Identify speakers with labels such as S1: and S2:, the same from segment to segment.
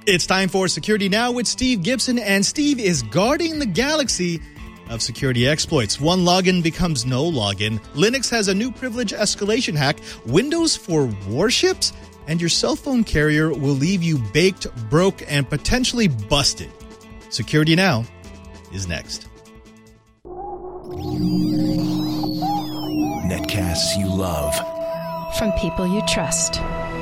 S1: It's time for Security Now with Steve Gibson, and Steve is guarding the galaxy of security exploits. One login becomes no login. Linux has a new privilege escalation hack. Windows for warships? And your cell phone carrier will leave you baked, broke, and potentially busted. Security Now is next.
S2: Netcasts you love.
S3: From people you trust.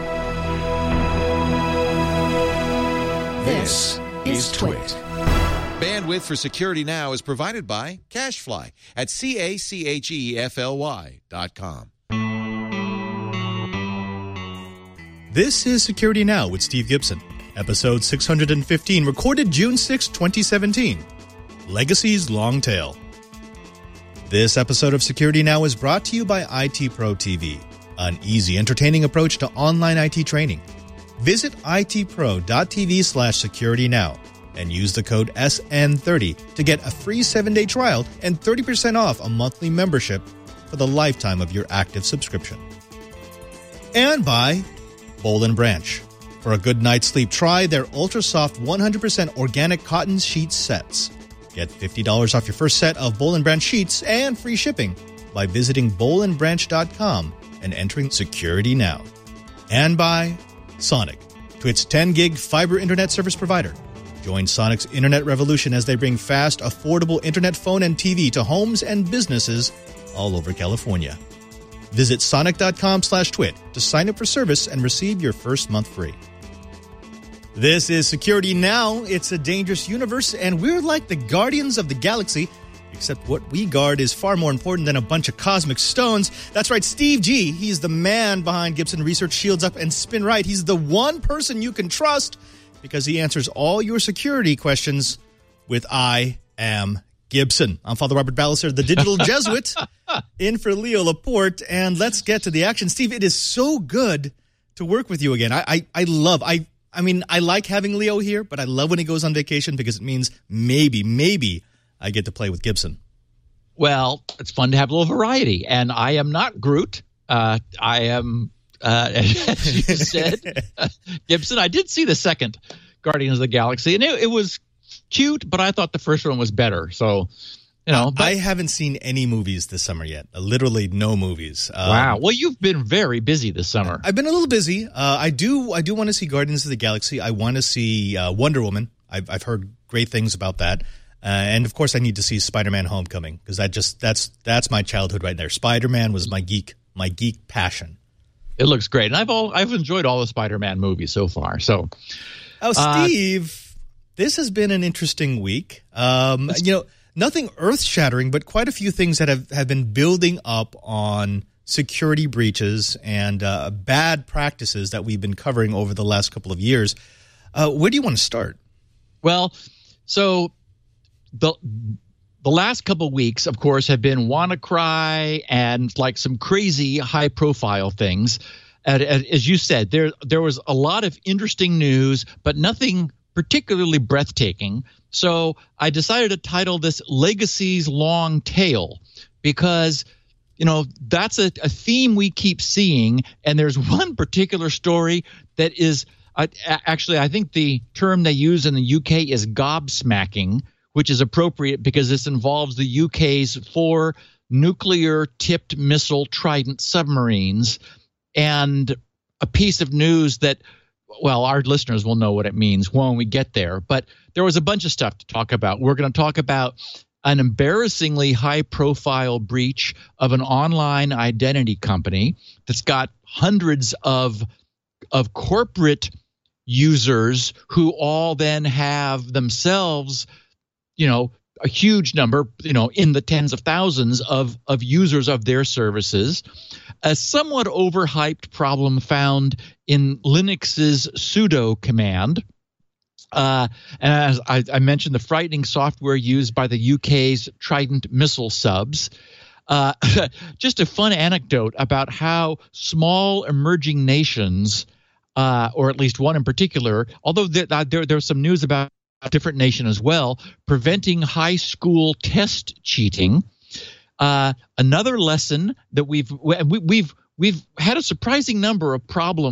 S2: This is Twit.
S4: Bandwidth for Security Now is provided by CacheFly at CacheFly.com.
S1: This is Security Now with Steve Gibson, episode 615, recorded June 6, 2017. Legacy's Long Tail. This episode of Security Now is brought to you by IT Pro TV, an easy, entertaining approach to online IT training. Visit itpro.tv/securitynow and use the code SN30 to get a free 7-day trial and 30% off a monthly membership for the lifetime of your active subscription. And by Boll & Branch. For a good night's sleep, try their ultra-soft 100% organic cotton sheet sets. Get $50 off your first set of Boll & Branch sheets and free shipping by visiting bollandbranch.com and entering Security Now. And by Sonic, Twit's 10-gig fiber internet service provider. Join Sonic's internet revolution as they bring fast, affordable internet, phone, and TV to homes and businesses all over California. Visit sonic.com/twit to sign up for service and receive your first month free. This is Security Now. It's a dangerous universe, and we're like the guardians of the galaxy, except what we guard is far more important than a bunch of cosmic stones. That's right, Steve G. He's the man behind Gibson Research Shields Up and Spin Right. He's the one person you can trust because he answers all your security questions with I am Gibson. I'm Father Robert Ballister, the digital Jesuit, in for Leo Laporte, and let's get to the action. Steve, it is so good to work with you again. I like having Leo here, but I love when he goes on vacation because it means maybe I get to play with Gibson.
S5: Well, it's fun to have a little variety, and I am not Groot. I am, as you said, Gibson. I did see the second Guardians of the Galaxy, and it was cute, but I thought the first one was better. So, I haven't
S1: seen any movies this summer yet. Literally no movies.
S5: Wow. Well, you've been very busy this summer.
S1: I've been a little busy. I do want to see Guardians of the Galaxy. I want to see Wonder Woman. I've heard great things about that. And of course, I need to see Spider-Man: Homecoming because that's my childhood right there. Spider-Man was my geek passion.
S5: It looks great, and I've enjoyed all the Spider-Man movies so far. So,
S1: Steve, this has been an interesting week. Nothing earth-shattering, but quite a few things that have been building up on security breaches and bad practices that we've been covering over the last couple of years. Where do you want to start?
S5: Well, so the last couple of weeks, of course, have been WannaCry and like some crazy high-profile things. As you said, there was a lot of interesting news, but nothing particularly breathtaking. So I decided to title this Legacy's Long Tail because, that's a theme we keep seeing. And there's one particular story that is actually, I think the term they use in the UK is gobsmacking, which is appropriate because this involves the UK's 4 nuclear-tipped missile Trident submarines, and a piece of news that, well, our listeners will know what it means when we get there. But there was a bunch of stuff to talk about. We're going to talk about an embarrassingly high-profile breach of an online identity company that's got hundreds of corporate users who all then have themselves a huge number, in the tens of thousands of users of their services. A somewhat overhyped problem found in Linux's sudo command. And as I mentioned, the frightening software used by the UK's Trident missile subs. Just a fun anecdote about how small emerging nations, or at least one in particular, although there's some news about a different nation as well, preventing high school test cheating. Another lesson that we've had a surprising number of problems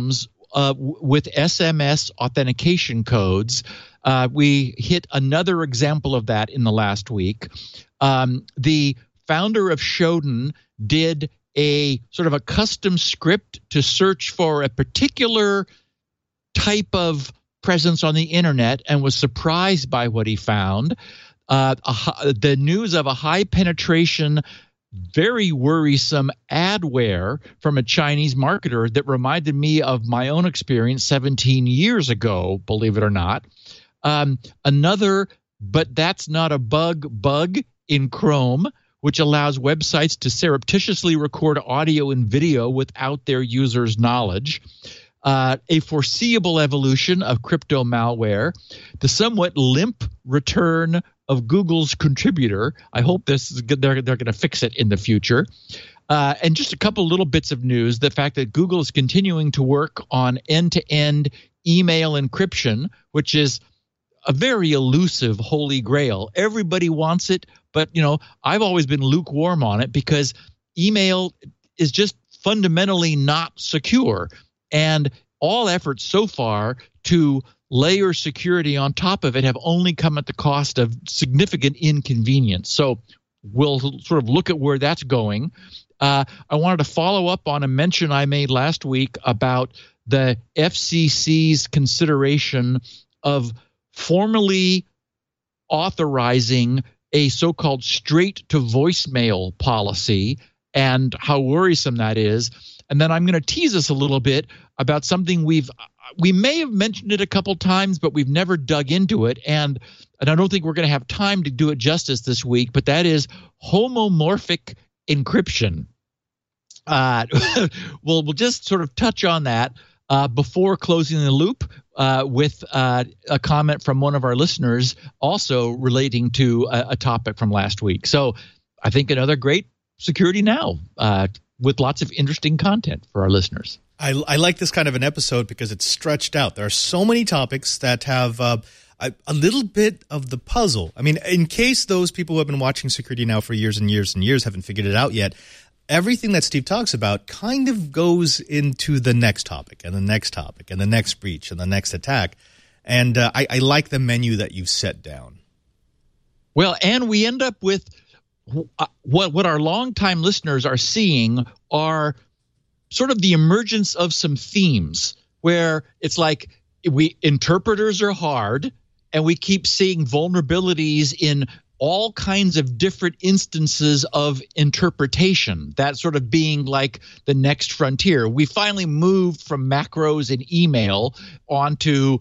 S5: with SMS authentication codes. We hit another example of that in the last week. The founder of Shodan did a sort of a custom script to search for a particular type of presence on the internet and was surprised by what he found. The news of a high penetration, very worrisome adware from a Chinese marketer that reminded me of my own experience 17 years ago, believe it or not. Another, but that's not a bug in Chrome, which allows websites to surreptitiously record audio and video without their users' knowledge. A foreseeable evolution of crypto malware, the somewhat limp return of Google's contributor. I hope they're going to fix it in the future. And just a couple little bits of news: the fact that Google is continuing to work on end-to-end email encryption, which is a very elusive holy grail. Everybody wants it, but I've always been lukewarm on it because email is just fundamentally not secure. And all efforts so far to layer security on top of it have only come at the cost of significant inconvenience. So we'll sort of look at where that's going. I wanted to follow up on a mention I made last week about the FCC's consideration of formally authorizing a so-called straight-to-voicemail policy and how worrisome that is. And then I'm going to tease us a little bit about something we may have mentioned it a couple times, but we've never dug into it. And I don't think we're going to have time to do it justice this week, but that is homomorphic encryption. We'll just sort of touch on that before closing the loop with a comment from one of our listeners also relating to a topic from last week. So I think another great Security Now with lots of interesting content for our listeners.
S1: I like this kind of an episode because it's stretched out. There are so many topics that have a little bit of the puzzle. I mean, in case those people who have been watching Security Now for years and years and years haven't figured it out yet, everything that Steve talks about kind of goes into the next topic and the next topic and the next breach and the next attack. And I like the menu that you've set down.
S5: Well, and we end up with what our longtime listeners are seeing are sort of the emergence of some themes where it's like interpreters are hard and we keep seeing vulnerabilities in all kinds of different instances of interpretation, that sort of being like the next frontier. We finally moved from macros and email onto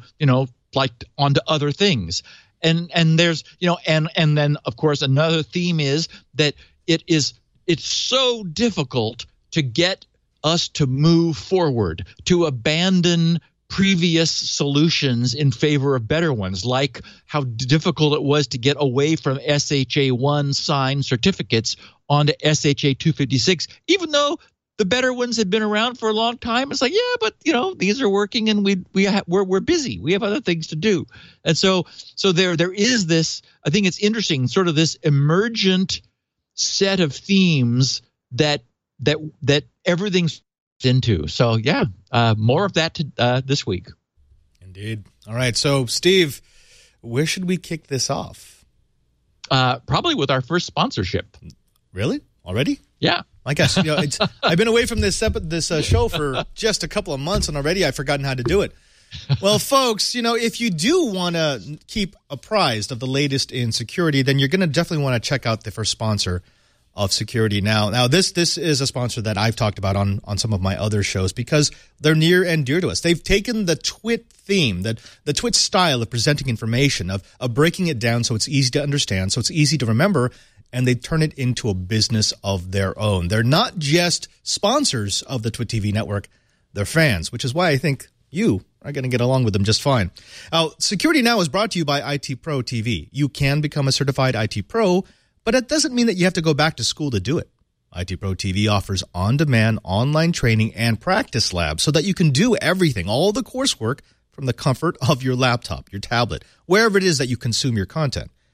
S5: other things. And there's, and then of course another theme is that it's so difficult to get us to move forward, to abandon previous solutions in favor of better ones, like how difficult it was to get away from SHA-1 signed certificates onto SHA-256, even though the better ones had been around for a long time. It's like, yeah, but these are working, and we're busy. We have other things to do, and so there is this. I think it's interesting, sort of this emergent set of themes that everything's into. So yeah, more of that this week.
S1: Indeed. All right. So Steve, where should we kick this off?
S5: Probably with our first sponsorship.
S1: Really? Already?
S5: Yeah.
S1: I guess I've been away from this show for just a couple of months, and already I've forgotten how to do it. Well, folks, if you do want to keep apprised of the latest in security, then you're going to definitely want to check out the first sponsor of Security Now. Now, this is a sponsor that I've talked about on some of my other shows because they're near and dear to us. They've taken the TWIT theme, the TWIT style of presenting information, of breaking it down so it's easy to understand, so it's easy to remember, and they turn it into a business of their own. They're not just sponsors of the TWIT TV network, they're fans, which is why I think you are going to get along with them just fine. Now, Security Now is brought to you by IT Pro TV. You can become a certified IT Pro, but it doesn't mean that you have to go back to school to do it. IT Pro TV offers on-demand online training and practice labs so that you can do everything, all the coursework, from the comfort of your laptop, your tablet, wherever it is that you consume your content.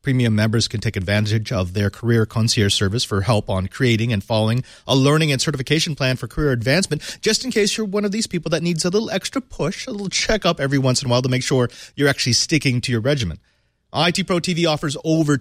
S1: Premium members can take advantage of their career concierge service for help on creating and following a learning and certification plan for career advancement, just in case you're one of these people that needs a little extra push, a little checkup every once in a while to make sure you're actually sticking to your regimen. IT Pro TV offers over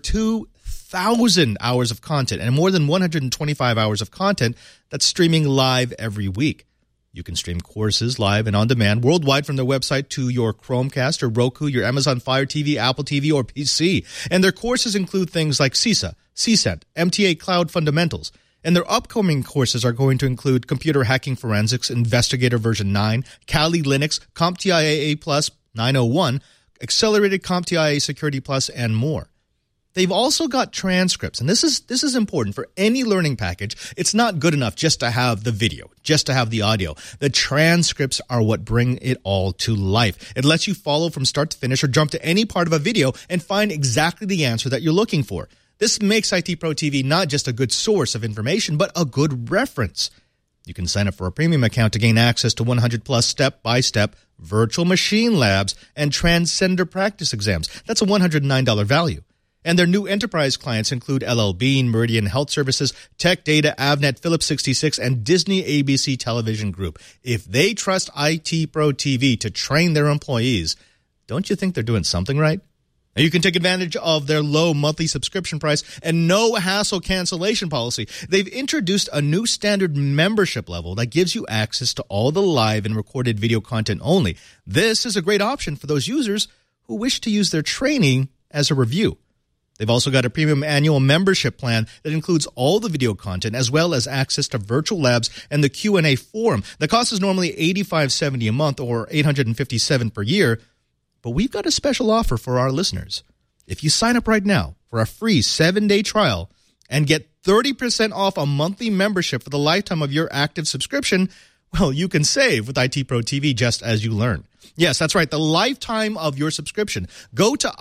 S1: 2,000 hours of content and more than 125 hours of content that's streaming live every week. You can stream courses live and on demand worldwide from their website to your Chromecast or Roku, your Amazon Fire TV, Apple TV, or PC. And their courses include things like CISA, CSENT, MTA Cloud Fundamentals. And their upcoming courses are going to include Computer Hacking Forensics, Investigator version 9, Kali Linux, CompTIA A+ 901, Accelerated CompTIA Security Plus, and more. They've also got transcripts, and this is important for any learning package. It's not good enough just to have the video, just to have the audio. The transcripts are what bring it all to life. It lets you follow from start to finish or jump to any part of a video and find exactly the answer that you're looking for. This makes IT Pro TV not just a good source of information, but a good reference. You can sign up for a premium account to gain access to 100-plus step-by-step virtual machine labs and transcender practice exams. That's a $109 value. And their new enterprise clients include LL Bean, Meridian Health Services, Tech Data, Avnet, Philips 66, and Disney ABC Television Group. If they trust IT Pro TV to train their employees, don't you think they're doing something right? Now, you can take advantage of their low monthly subscription price and no hassle cancellation policy. They've introduced a new standard membership level that gives you access to all the live and recorded video content only. This is a great option for those users who wish to use their training as a review. They've also got a premium annual membership plan that includes all the video content as well as access to virtual labs and the Q&A forum. The cost is normally $85.70 a month or $857 per year, but we've got a special offer for our listeners. If you sign up right now for a free 7-day trial and get 30% off a monthly membership for the lifetime of your active subscription, well, you can save with IT Pro TV just as you learn. Yes, that's right, the lifetime of your subscription. Go to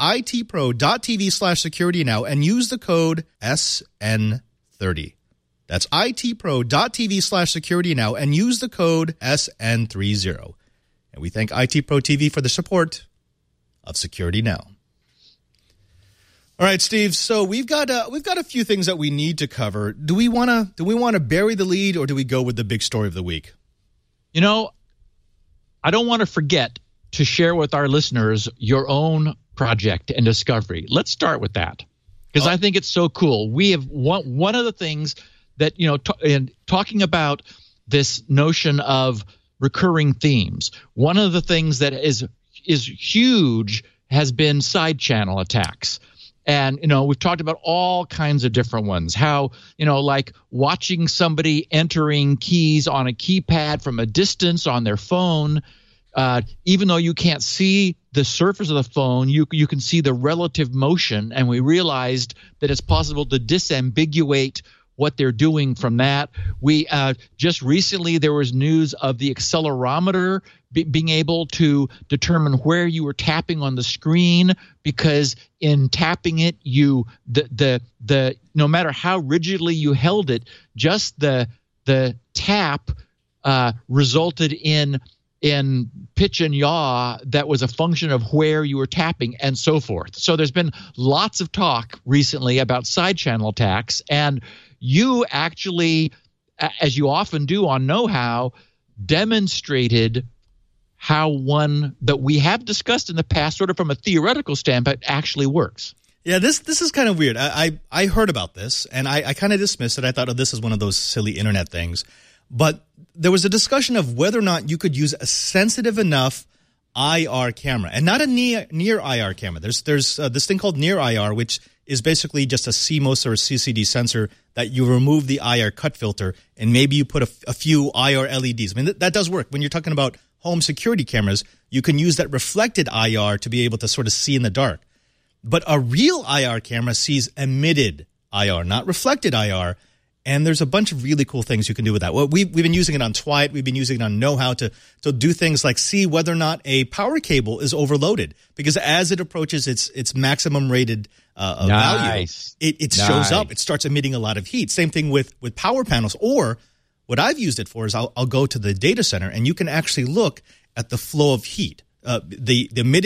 S1: itpro.tv/security now and use the code SN30. That's itpro.tv/security now and use the code SN30. And we thank IT Pro TV for the support of Security Now. All right, Steve. So we've got a few things that we need to cover. Do we want to bury the lead, or do we go with the big story of the week?
S5: You know, I don't want to forget to share with our listeners your own project and discovery. Let's start with that, because I think it's so cool. We have one of the things that, you know, in talking about this notion of recurring themes, one of the things that is huge has been side channel attacks. And, you know, we've talked about all kinds of different ones, how, you know, like watching somebody entering keys on a keypad from a distance on their phone, even though you can't see the surface of the phone, you can see the relative motion. And we realized that it's possible to disambiguate what they're doing from that. We just recently there was news of the accelerometer being able to determine where you were tapping on the screen, because in tapping it, the no matter how rigidly you held it, just the tap resulted in pitch and yaw that was a function of where you were tapping and so forth. So there's been lots of talk recently about side channel attacks, and you actually, as you often do on Know How, demonstrated how one that we have discussed in the past, sort of from a theoretical standpoint, actually works.
S1: Yeah, this is kind of weird. I heard about this, and I kind of dismissed it. I thought, this is one of those silly internet things. But there was a discussion of whether or not you could use a sensitive enough IR camera, and not a near IR camera. There's this thing called near IR, which is basically just a CMOS or a CCD sensor that you remove the IR cut filter, and maybe you put a few IR LEDs. I mean, that does work. When you're talking about home security cameras, you can use that reflected IR to be able to sort of see in the dark. But a real IR camera sees emitted IR, not reflected IR. And there's a bunch of really cool things you can do with that. Well, we've been using it on Twiat. We've been using it on Know How to do things like see whether or not a power cable is overloaded. Because as it approaches its maximum rated value, it shows up. It starts emitting a lot of heat. Same thing with power panels. Or what I've used it for is I'll go to the data center, and you can actually look at the flow of heat. The emitted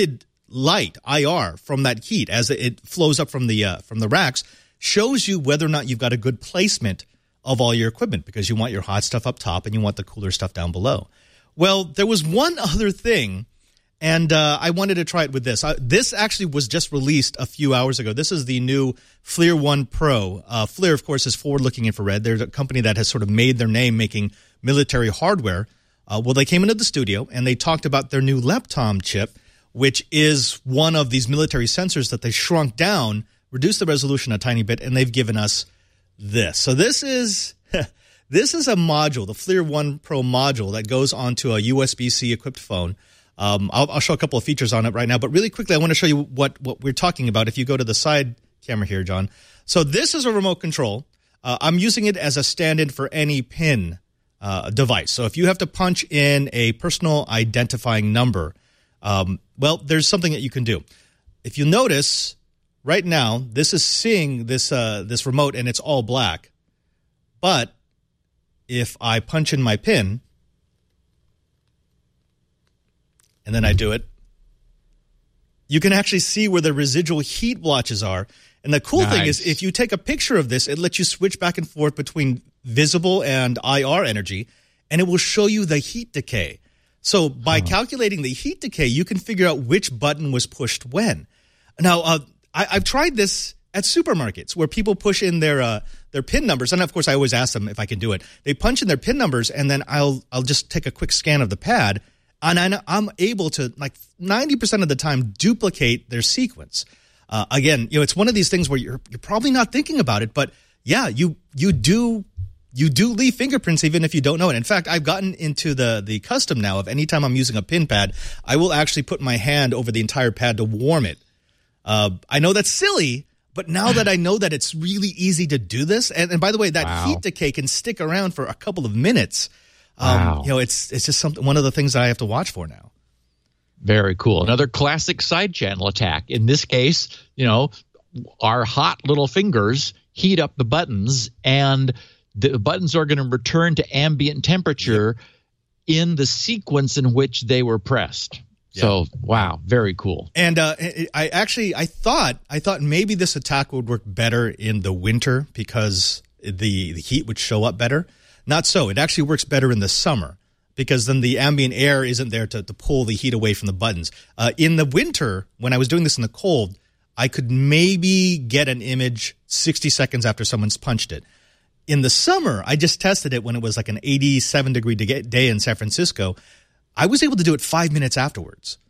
S1: light, IR, from that heat as it flows up from the racks shows you whether or not you've got a good placement of all your equipment, because you want your hot stuff up top and you want the cooler stuff down below. Well, there was one other thing, and I wanted to try it with this. This actually was just released a few hours ago. This is the new FLIR One Pro. FLIR, of course, is forward-looking infrared. They're a company that has sort of made their name making military hardware. Well, they came into the studio, and they talked about their new Lepton chip, which is one of these military sensors that they shrunk down, reduced the resolution a tiny bit, and they've given us this. So this is this is a module, the FLIR One Pro module that goes onto a USB-C equipped phone. I'll show a couple of features on it right now, but really quickly, I want to show you what we're talking about. If you go to the side camera here, John. So this is a remote control. I'm using it as a stand-in for any PIN device. So if you have to punch in a personal identifying number, well, there's something that you can do. If you notice, right now, this is seeing this remote, and it's all black. But if I punch in my PIN, and then I do it, you can actually see where the residual heat blotches are. And the cool thing is, if you take a picture of this, it lets you switch back and forth between visible and IR energy, and it will show you the heat decay. So by calculating the heat decay, you can figure out which button was pushed when. Now, I've tried this at supermarkets where people push in their PIN numbers, and of course I always ask them if I can do it. They punch in their PIN numbers, and then I'll just take a quick scan of the pad, and I'm able to, like 90% of the time, duplicate their sequence. Again, it's one of these things where you're probably not thinking about it, but yeah, you do leave fingerprints even if you don't know it. In fact, I've gotten into the custom now of anytime I'm using a PIN pad, I will actually put my hand over the entire pad to warm it. I know that's silly, but now that I know that it's really easy to do this, and by the way, that heat decay can stick around for a couple of minutes. It's just one of the things that I have to watch for now.
S5: Very cool. Another classic side channel attack. In this case, our hot little fingers heat up the buttons, and the buttons are going to return to ambient temperature in the sequence in which they were pressed. Yeah. So, wow, very cool.
S1: And I thought maybe this attack would work better in the winter because the heat would show up better. Not so. It actually works better in the summer because then the ambient air isn't there to pull the heat away from the buttons. In the winter, when I was doing this in the cold, I could maybe get an image 60 seconds after someone's punched it. In the summer, I just tested it when it was like an 87-degree day in San Francisco. I was able to do it 5 minutes afterwards.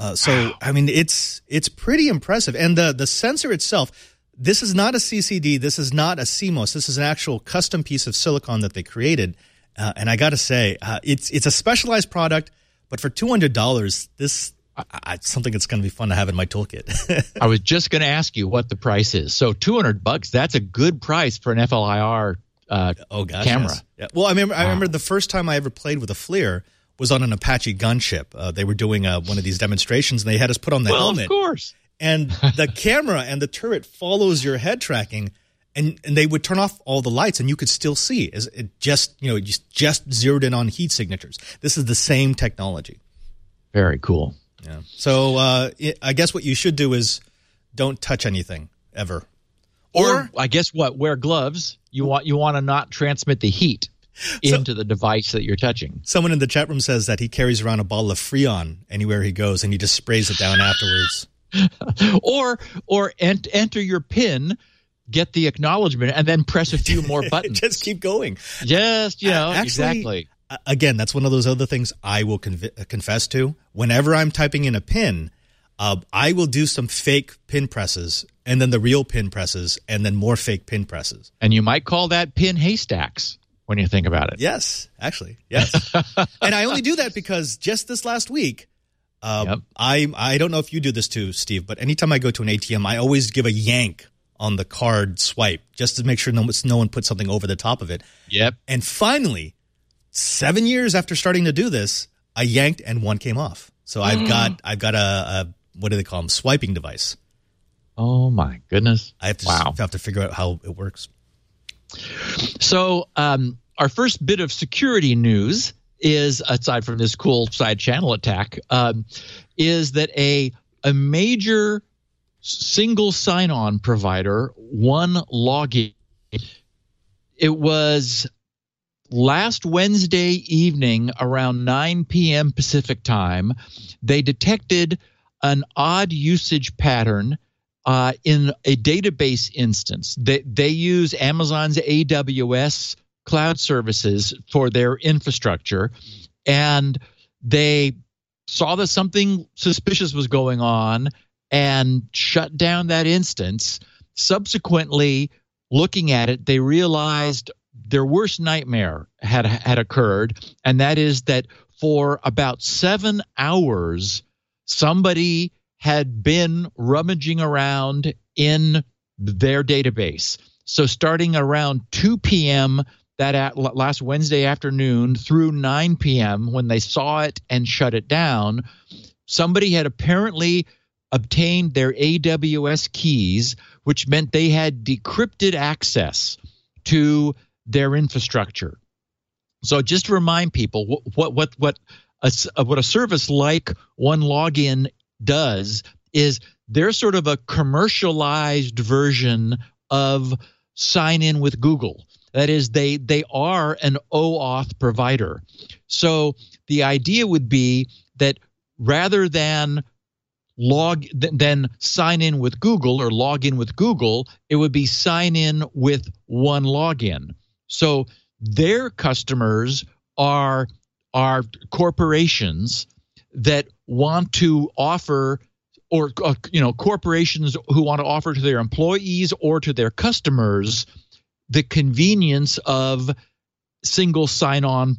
S1: I mean, it's pretty impressive. And the sensor itself, this is not a CCD. This is not a CMOS. This is an actual custom piece of silicon that they created. And I got to say, it's a specialized product, but for $200, this it's something that's going to be fun to have in my toolkit.
S5: I was just going to ask you what the price is. So $200, that's a good price for an FLIR camera.
S1: Yes. Yeah. Well, I remember the first time I ever played with a FLIR was on an Apache gunship. They were doing one of these demonstrations, and they had us put on the helmet.
S5: Of course.
S1: And the camera and the turret follows your head tracking, and they would turn off all the lights, and you could still see. It just zeroed in on heat signatures. This is the same technology.
S5: Very cool.
S1: Yeah. So I guess what you should do is don't touch anything ever.
S5: Or I guess wear gloves. You want to not transmit the heat into the device that you're touching.
S1: Someone in the chat room says that he carries around a bottle of Freon anywhere he goes, and he just sprays it down afterwards.
S5: or enter your PIN, get the acknowledgement, and then press a few more buttons.
S1: Just keep going.
S5: Just,
S1: Actually,
S5: exactly.
S1: Again, that's one of those other things I will confess to. Whenever I'm typing in a PIN, I will do some fake PIN presses, and then the real PIN presses, and then more fake PIN presses.
S5: And you might call that PIN haystacks when you think about it.
S1: Yes, actually, yes. And I only do that because just this last week, I don't know if you do this too, Steve, but anytime I go to an ATM, I always give a yank on the card swipe just to make sure no one puts something over the top of it.
S5: Yep.
S1: And finally, 7 years after starting to do this, I yanked and one came off. So I've got a what do they call them? Swiping device.
S5: Oh my goodness!
S1: I have to figure out how it works.
S5: So our first bit of security news is, aside from this cool side channel attack, is that a a major single sign-on provider, OneLogin. It was last Wednesday evening around 9 p.m. Pacific time. They detected an odd usage pattern in a database instance. They use Amazon's AWS cloud services for their infrastructure, and they saw that something suspicious was going on and shut down that instance. Subsequently, looking at it, they realized their worst nightmare had occurred, and that is that for about 7 hours, somebody had been rummaging around in their database. So starting around 2 p.m. that last Wednesday afternoon through 9 p.m. when they saw it and shut it down, somebody had apparently obtained their AWS keys, which meant they had decrypted access to their infrastructure. So just to remind people, what a service like OneLogin does is they're sort of a commercialized version of sign in with Google. That is, they are an OAuth provider. So the idea would be that rather than sign in with Google or log in with Google, it would be sign in with OneLogin. So their customers are corporations that want to offer, or corporations who want to offer to their employees or to their customers the convenience of single sign-on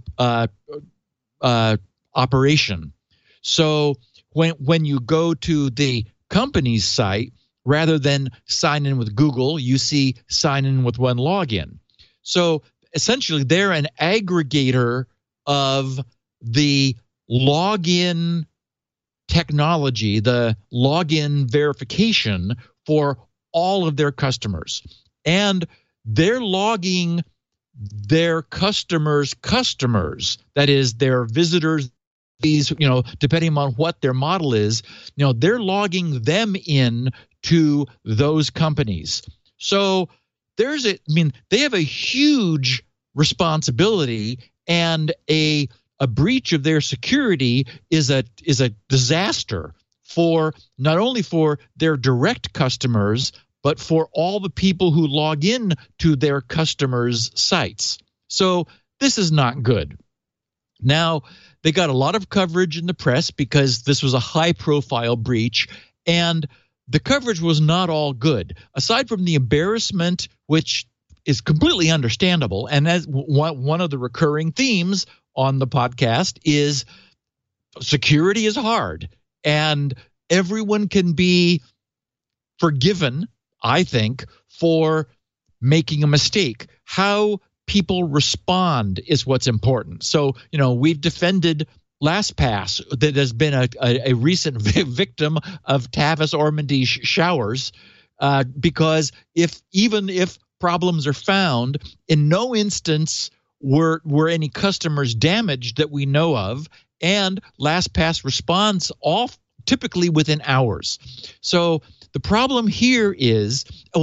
S5: operation. So when you go to the company's site, rather than sign in with Google, you see sign in with OneLogin. So essentially, they're an aggregator of the login technology, the login verification for all of their customers. And they're logging their customers, that is, their visitors, these, depending on what their model is, they're logging them in to those companies. So they have a huge responsibility, and a breach of their security is a disaster for not only for their direct customers, but for all the people who log in to their customers' sites. So this is not good. Now, they got a lot of coverage in the press because this was a high-profile breach, and the coverage was not all good. Aside from the embarrassment, which is completely understandable, and as one of the recurring themes on the podcast is security is hard, and everyone can be forgiven, I think, for making a mistake. How people respond is what's important. So, we've defended LastPass, that has been a recent victim of Tavis Ormandy showers, because even if problems are found, in no instance were any customers damaged that we know of, and LastPass responds typically within hours. So the problem here is,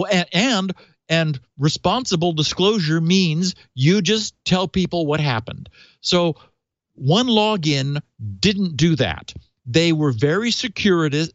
S5: and responsible disclosure means you just tell people what happened. So OneLogin didn't do that. They were very circuitous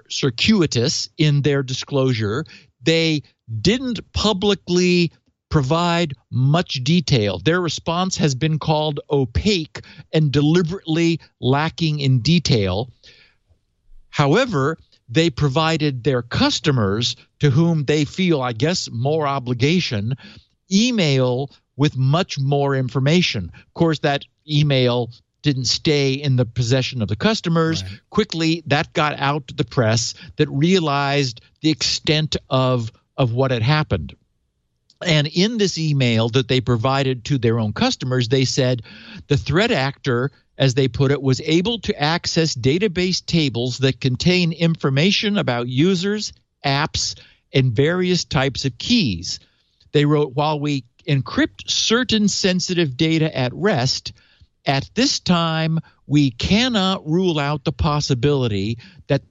S5: in their disclosure. They didn't publicly provide much detail. Their response has been called opaque and deliberately lacking in detail. However, they provided their customers, to whom they feel, I guess, more obligation, email with much more information. Of course, that email didn't stay in the possession of the customers. Right. Quickly, that got out to the press that realized the extent of what had happened. And in this email that they provided to their own customers, they said the threat actor, as they put it, was able to access database tables that contain information about users, apps, and various types of keys. They wrote, while we encrypt certain sensitive data at rest, at this time, we cannot rule out the possibility that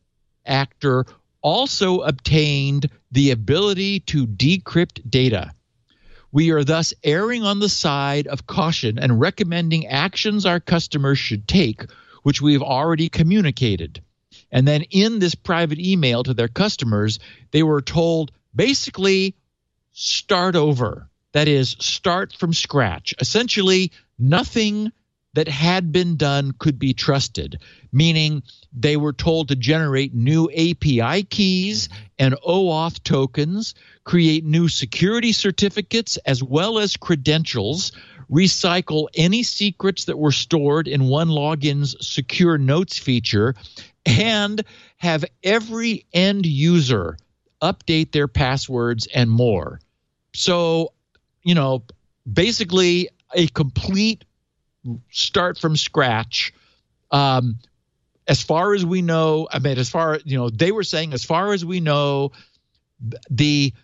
S5: actor also obtained the ability to decrypt data. We are thus erring on the side of caution and recommending actions our customers should take, which we have already communicated. And then in this private email to their customers, they were told basically start over. That is, start from scratch. Essentially, nothing that had been done could be trusted, meaning they were told to generate new API keys and OAuth tokens, create new security certificates as well as credentials, recycle any secrets that were stored in OneLogin's secure notes feature, and have every end user update their passwords and more. So, basically a complete start from scratch. As far as we know, they were saying, as far as we know, the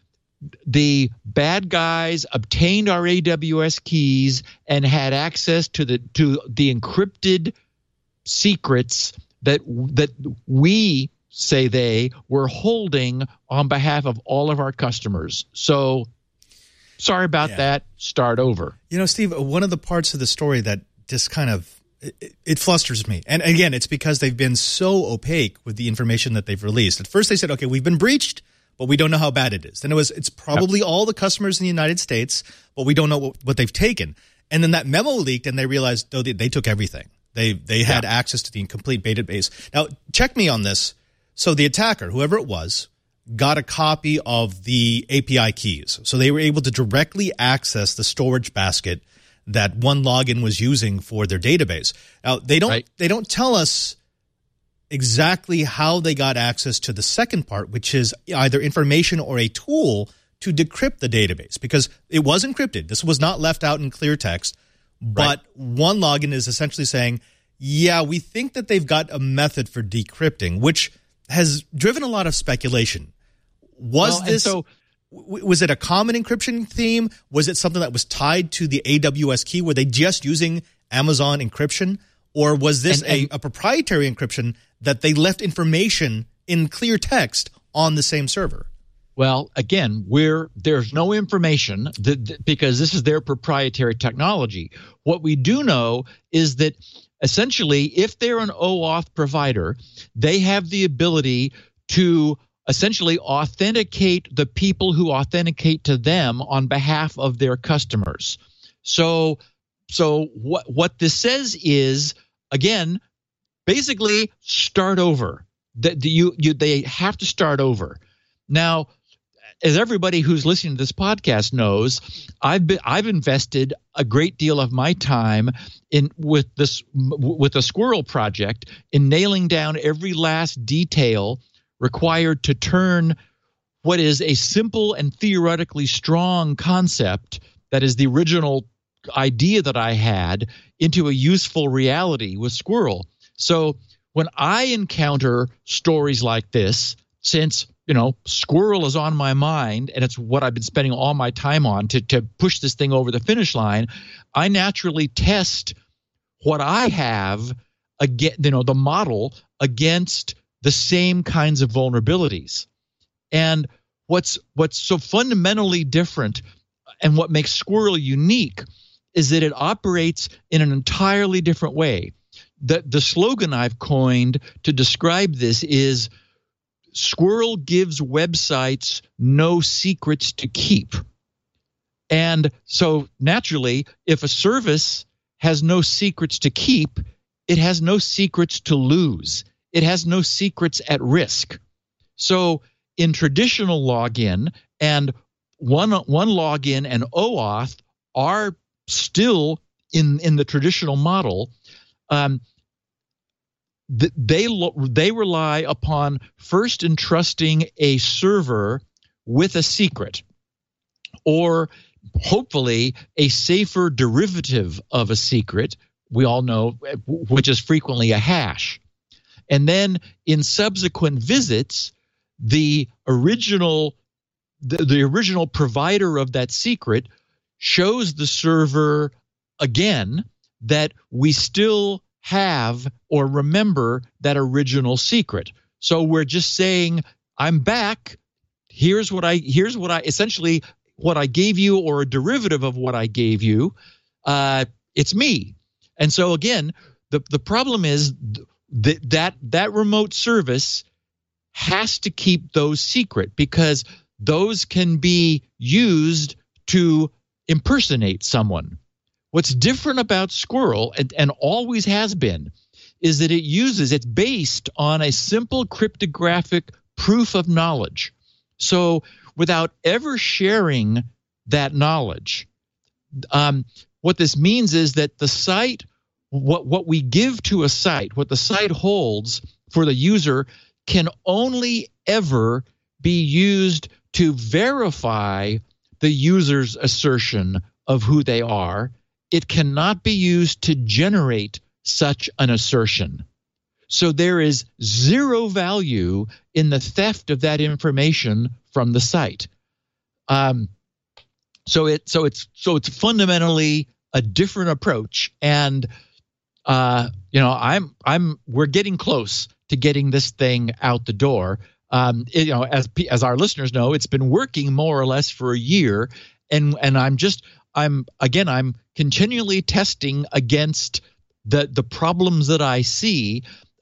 S5: bad guys obtained our AWS keys and had access to the encrypted secrets that we say they were holding on behalf of all of our customers. So sorry about that. Start over.
S1: Steve, one of the parts of the story that just kind of it flusters me. And again, it's because they've been so opaque with the information that they've released. At first they said, okay, we've been breached, but we don't know how bad it is. Then it's probably all the customers in the United States, but we don't know what they've taken. And then that memo leaked and they realized they took everything. They had access to the complete database. Now, check me on this. So the attacker, whoever it was, got a copy of the API keys. So they were able to directly access the storage basket that OneLogin was using for their database. Now, they don't tell us exactly how they got access to the second part, which is either information or a tool to decrypt the database, because it was encrypted. This was not left out in clear text, but OneLogin is essentially saying, yeah, we think that they've got a method for decrypting, which has driven a lot of speculation. Was it a common encryption theme? Was it something that was tied to the AWS key? Were they just using Amazon encryption? Or was this a proprietary encryption that they left information in clear text on the same server?
S5: Well, again, there's no information because this is their proprietary technology. What we do know is that essentially, if they're an OAuth provider, they have the ability to essentially authenticate the people who authenticate to them on behalf of their customers. So what this says is, again, basically start over. They have to start over. Now, as everybody who's listening to this podcast knows, I've invested a great deal of my time with the Squirrel project in nailing down every last detail required to turn what is a simple and theoretically strong concept, that is the original idea that I had, into a useful reality with Squirrel. So when I encounter stories like this, since Squirrel is on my mind and it's what I've been spending all my time on to push this thing over the finish line, I naturally test what I have the model against the same kinds of vulnerabilities. And what's so fundamentally different and what makes Squirrel unique is that it operates in an entirely different way. The slogan I've coined to describe this is Squirrel gives websites no secrets to keep. And so naturally, if a service has no secrets to keep, it has no secrets to lose. It has no secrets at risk. So in traditional login, and OneLogin and OAuth are still in the traditional model, they rely upon first entrusting a server with a secret, or hopefully a safer derivative of a secret, we all know, which is frequently a hash. And then in subsequent visits, the original provider of that secret shows the server again that we still have or remember that original secret. So we're just saying, I'm back. Here's what I essentially what I gave you, or a derivative of what I gave you. It's me. And so again, the problem is that remote service has to keep those secret, because those can be used to impersonate someone. What's different about Squirrel, and always has been, is that it's based on a simple cryptographic proof of knowledge. So without ever sharing that knowledge, what this means is that the site, what we give to a site, what the site holds for the user, can only ever be used to verify the user's assertion of who they are. It cannot be used to generate such an assertion. So there is zero value in the theft of that information from the site. So it's fundamentally a different approach, and we're getting close to getting this thing out the door. As our listeners know, it's been working more or less for a year, and I'm continually testing against the problems that I see,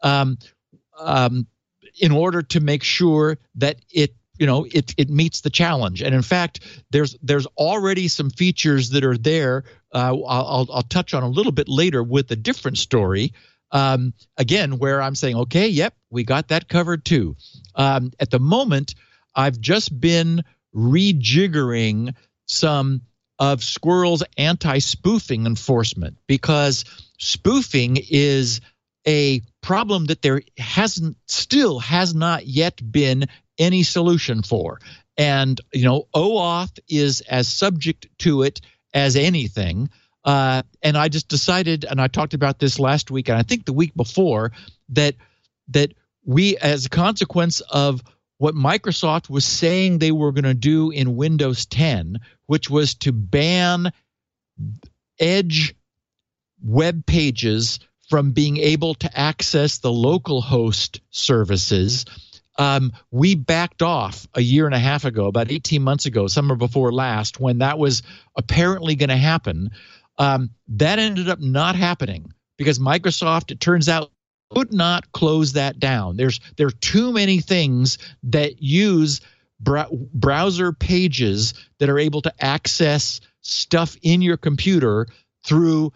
S5: in order to make sure that it meets the challenge. And in fact, there's already some features that are there. I'll touch on a little bit later with a different story. Again, where I'm saying, okay, yep, we got that covered too. At the moment, I've just been rejiggering some of Squirrel's anti-spoofing enforcement, because spoofing is a problem that there has not yet been any solution for. And, OAuth is as subject to it as anything. And I just decided, and I talked about this last week, and I think the week before, that we, as a consequence of what Microsoft was saying they were going to do in Windows 10, which was to ban Edge web pages from being able to access the local host services, we backed off a year and a half ago, about 18 months ago, summer before last, when that was apparently going to happen. That ended up not happening because Microsoft, it turns out, could not close that down. There are too many things that use browser pages that are able to access stuff in your computer through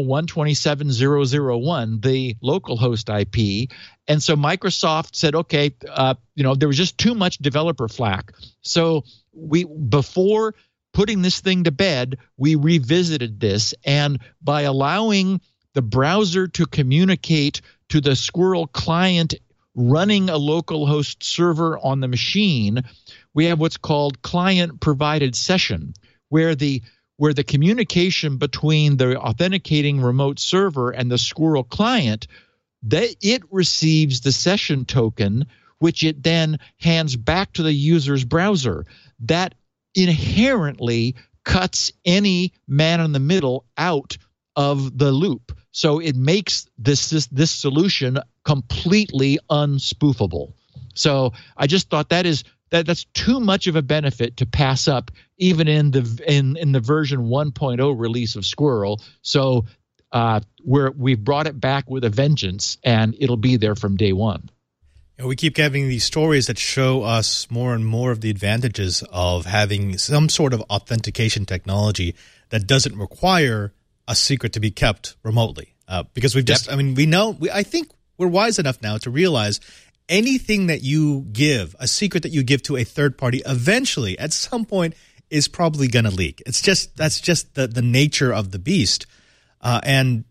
S5: 127.0.0.1, the local host IP. And so Microsoft said, okay, there was just too much developer flack. So before putting this thing to bed, we revisited this, and by allowing the browser to communicate to the Squirrel client running a local host server on the machine, we have what's called client provided session, where the communication between the authenticating remote server and the Squirrel client, that it receives the session token, which it then hands back to the user's browser. That inherently cuts any man in the middle out of the loop. So it makes this solution completely unspoofable. So I just thought that's too much of a benefit to pass up, even in the version 1.0 release of Squirrel. So we've brought it back with a vengeance, and it'll be there from day one.
S1: We keep getting these stories that show us more and more of the advantages of having some sort of authentication technology that doesn't require a secret to be kept remotely. Because we've just, I think we're wise enough now to realize anything that you give, a secret that you give to a third party, eventually, at some point, is probably going to leak. That's just the nature of the beast. I'm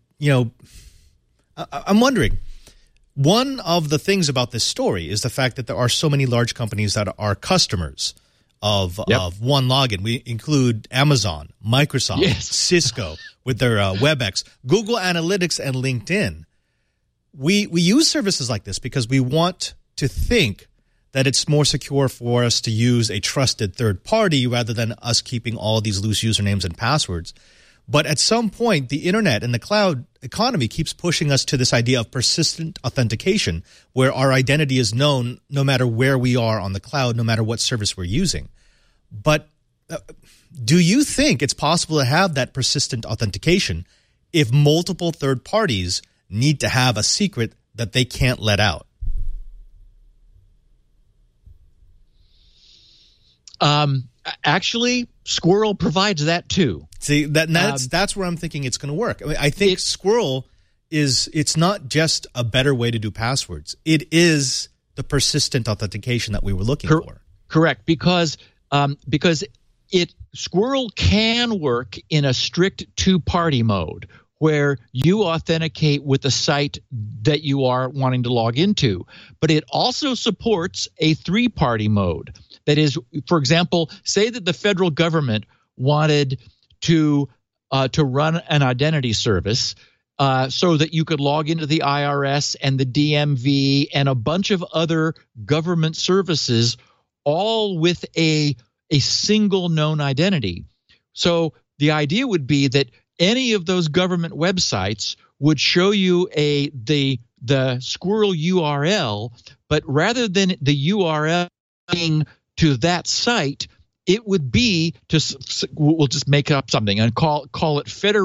S1: wondering, one of the things about this story is the fact that there are so many large companies that are customers of OneLogin. We include Amazon, Microsoft, Cisco with their WebEx, Google Analytics, and LinkedIn. We use services like this because we want to think that it's more secure for us to use a trusted third party rather than us keeping all these loose usernames and passwords. But at some point, the internet and the cloud economy keeps pushing us to this idea of persistent authentication, where our identity is known no matter where we are on the cloud, no matter what service we're using. But do you think it's possible to have that persistent authentication if multiple third parties need to have a secret that they can't let out?
S5: Actually, Squirrel provides that too.
S1: See, that's where I'm thinking it's going to work. I mean, I think Squirrel it's not just a better way to do passwords. It is the persistent authentication that we were looking for.
S5: Correct, because Squirrel can work in a strict two-party mode where you authenticate with the site that you are wanting to log into, but it also supports a three-party mode. That is, for example, say that the federal government wanted to run an identity service so that you could log into the IRS and the DMV and a bunch of other government services, all with a single known identity. So the idea would be that any of those government websites would show you the Squirrel URL, but rather than the URL being to that site, it would be we'll just make up something and call it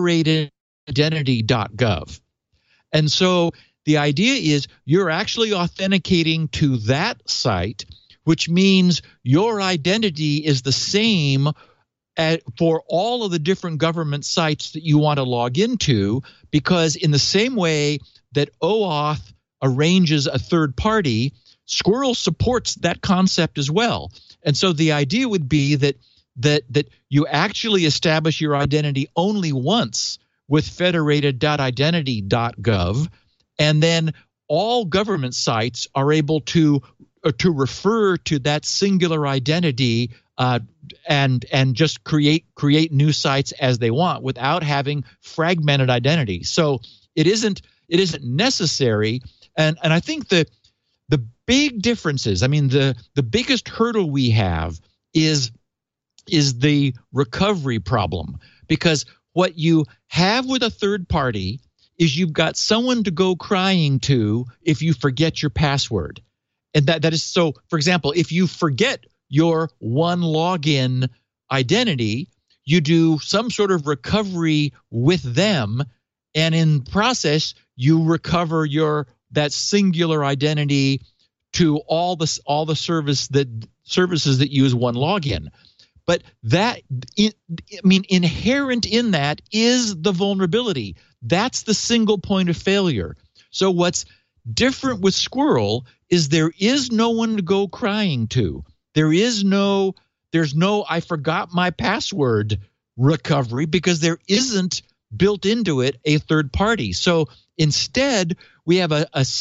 S5: federatedidentity.gov. And so the idea is you're actually authenticating to that site, which means your identity is the same for all of the different government sites that you want to log into, because in the same way that OAuth arranges a third party, Squirrel supports that concept as well. And so the idea would be that you actually establish your identity only once with federatedidentity.gov, and then all government sites are able to refer to that singular identity and just create new sites as they want without having fragmented identity. So it isn't necessary, and I think the big differences, I mean, the biggest hurdle we have is the recovery problem, because what you have with a third party is you've got someone to go crying to if you forget your password. And that is so, for example, if you forget your one login identity, you do some sort of recovery with them, and in process you recover that singular identity to all the services that use one login. But inherent in that is the vulnerability. That's the single point of failure. So what's different with Squirrel is there is no one to go crying to. There's no I forgot my password recovery, because there isn't built into it a third party. So instead, we have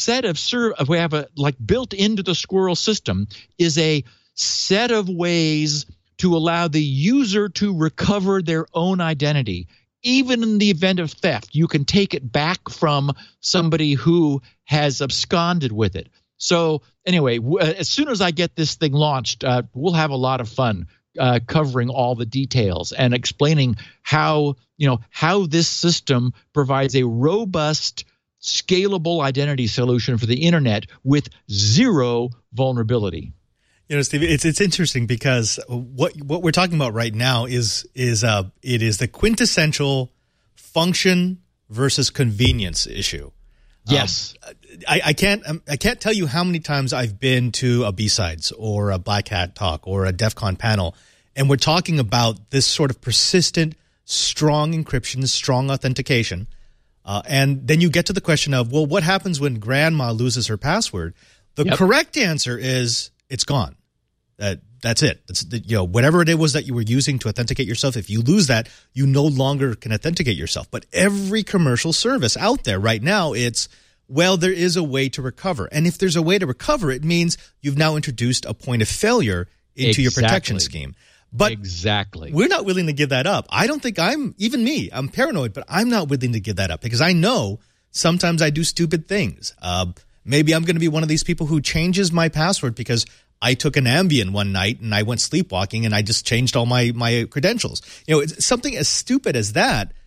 S5: built into the Squirrel system is a set of ways to allow the user to recover their own identity. Even in the event of theft, you can take it back from somebody who has absconded with it. So anyway, as soon as I get this thing launched, we'll have a lot of fun covering all the details and explaining how this system provides a robust, scalable identity solution for the internet with zero vulnerability.
S1: Steve, it's interesting because what we're talking about right now is the quintessential function versus convenience issue.
S5: Yes.
S1: I can't tell you how many times I've been to a B-Sides or a Black Hat Talk or a DEF CON panel, and we're talking about this sort of persistent, strong encryption, strong authentication. And then you get to the question of, well, what happens when grandma loses her password? The correct answer is it's gone. That's it. Whatever it was that you were using to authenticate yourself, if you lose that, you no longer can authenticate yourself. But every commercial service out there right now, there is a way to recover. And if there's a way to recover, it means you've now introduced a point of failure into your protection scheme. But we're not willing to give that up. I don't think I'm paranoid, but I'm not willing to give that up because I know sometimes I do stupid things. Maybe I'm going to be one of these people who changes my password because I took an Ambien one night and I went sleepwalking and I just changed all my credentials. It's something as stupid as that.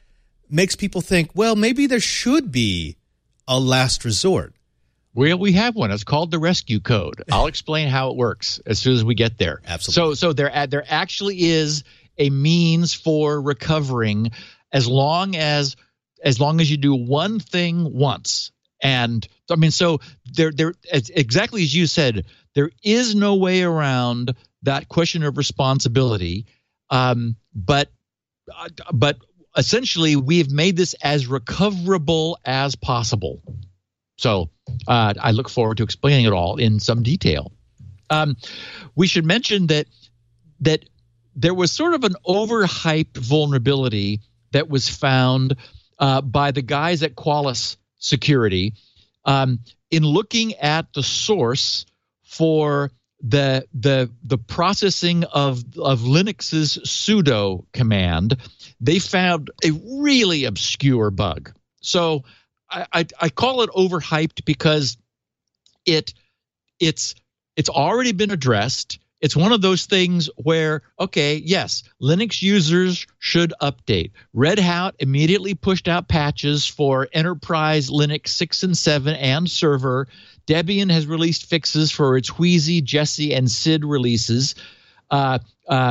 S1: makes people think, well, maybe there should be a last resort.
S5: Well, we have one. It's called the rescue code. I'll explain how it works as soon as we get there.
S1: Absolutely.
S5: So there actually is a means for recovering as long as you do one thing once. And I mean, so there exactly as you said, there is no way around that question of responsibility. But essentially, we've made this as recoverable as possible. So I look forward to explaining it all in some detail. We should mention that there was sort of an overhyped vulnerability that was found by the guys at Qualys Security in looking at the source for the processing of Linux's sudo command. They found a really obscure bug. So I call it overhyped because it's already been addressed. It's one of those things where, okay, yes, Linux users should update. Red Hat immediately pushed out patches for Enterprise Linux 6 and 7 and Server. Debian has released fixes for its Wheezy, Jessie, and SID releases. And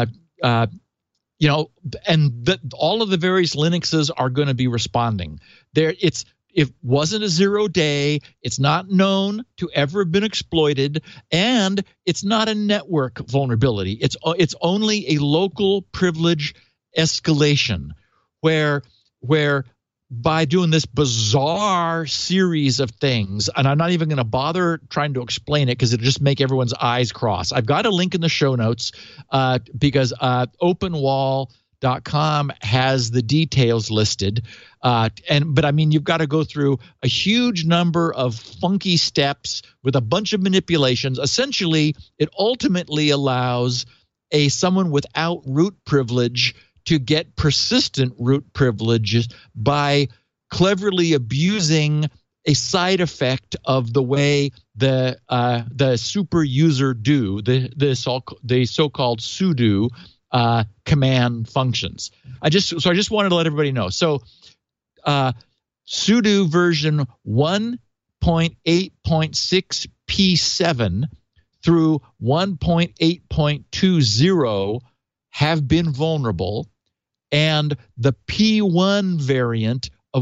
S5: all of the various Linuxes are going to be responding. It wasn't a 0 day. It's not known to ever have been exploited, and it's not a network vulnerability. It's only a local privilege escalation, where by doing this bizarre series of things, and I'm not even going to bother trying to explain it because it'll just make everyone's eyes cross. I've got a link in the show notes because OpenWall.com has the details listed. But I mean, you've got to go through a huge number of funky steps with a bunch of manipulations. Essentially, it ultimately allows someone without root privilege to get persistent root privileges by cleverly abusing a side effect of the way the super user do the so-called sudo command functions. I just wanted to let everybody know. So sudo version 1.8.6 P7 through 1.8.20 have been vulnerable, and the P1 variant of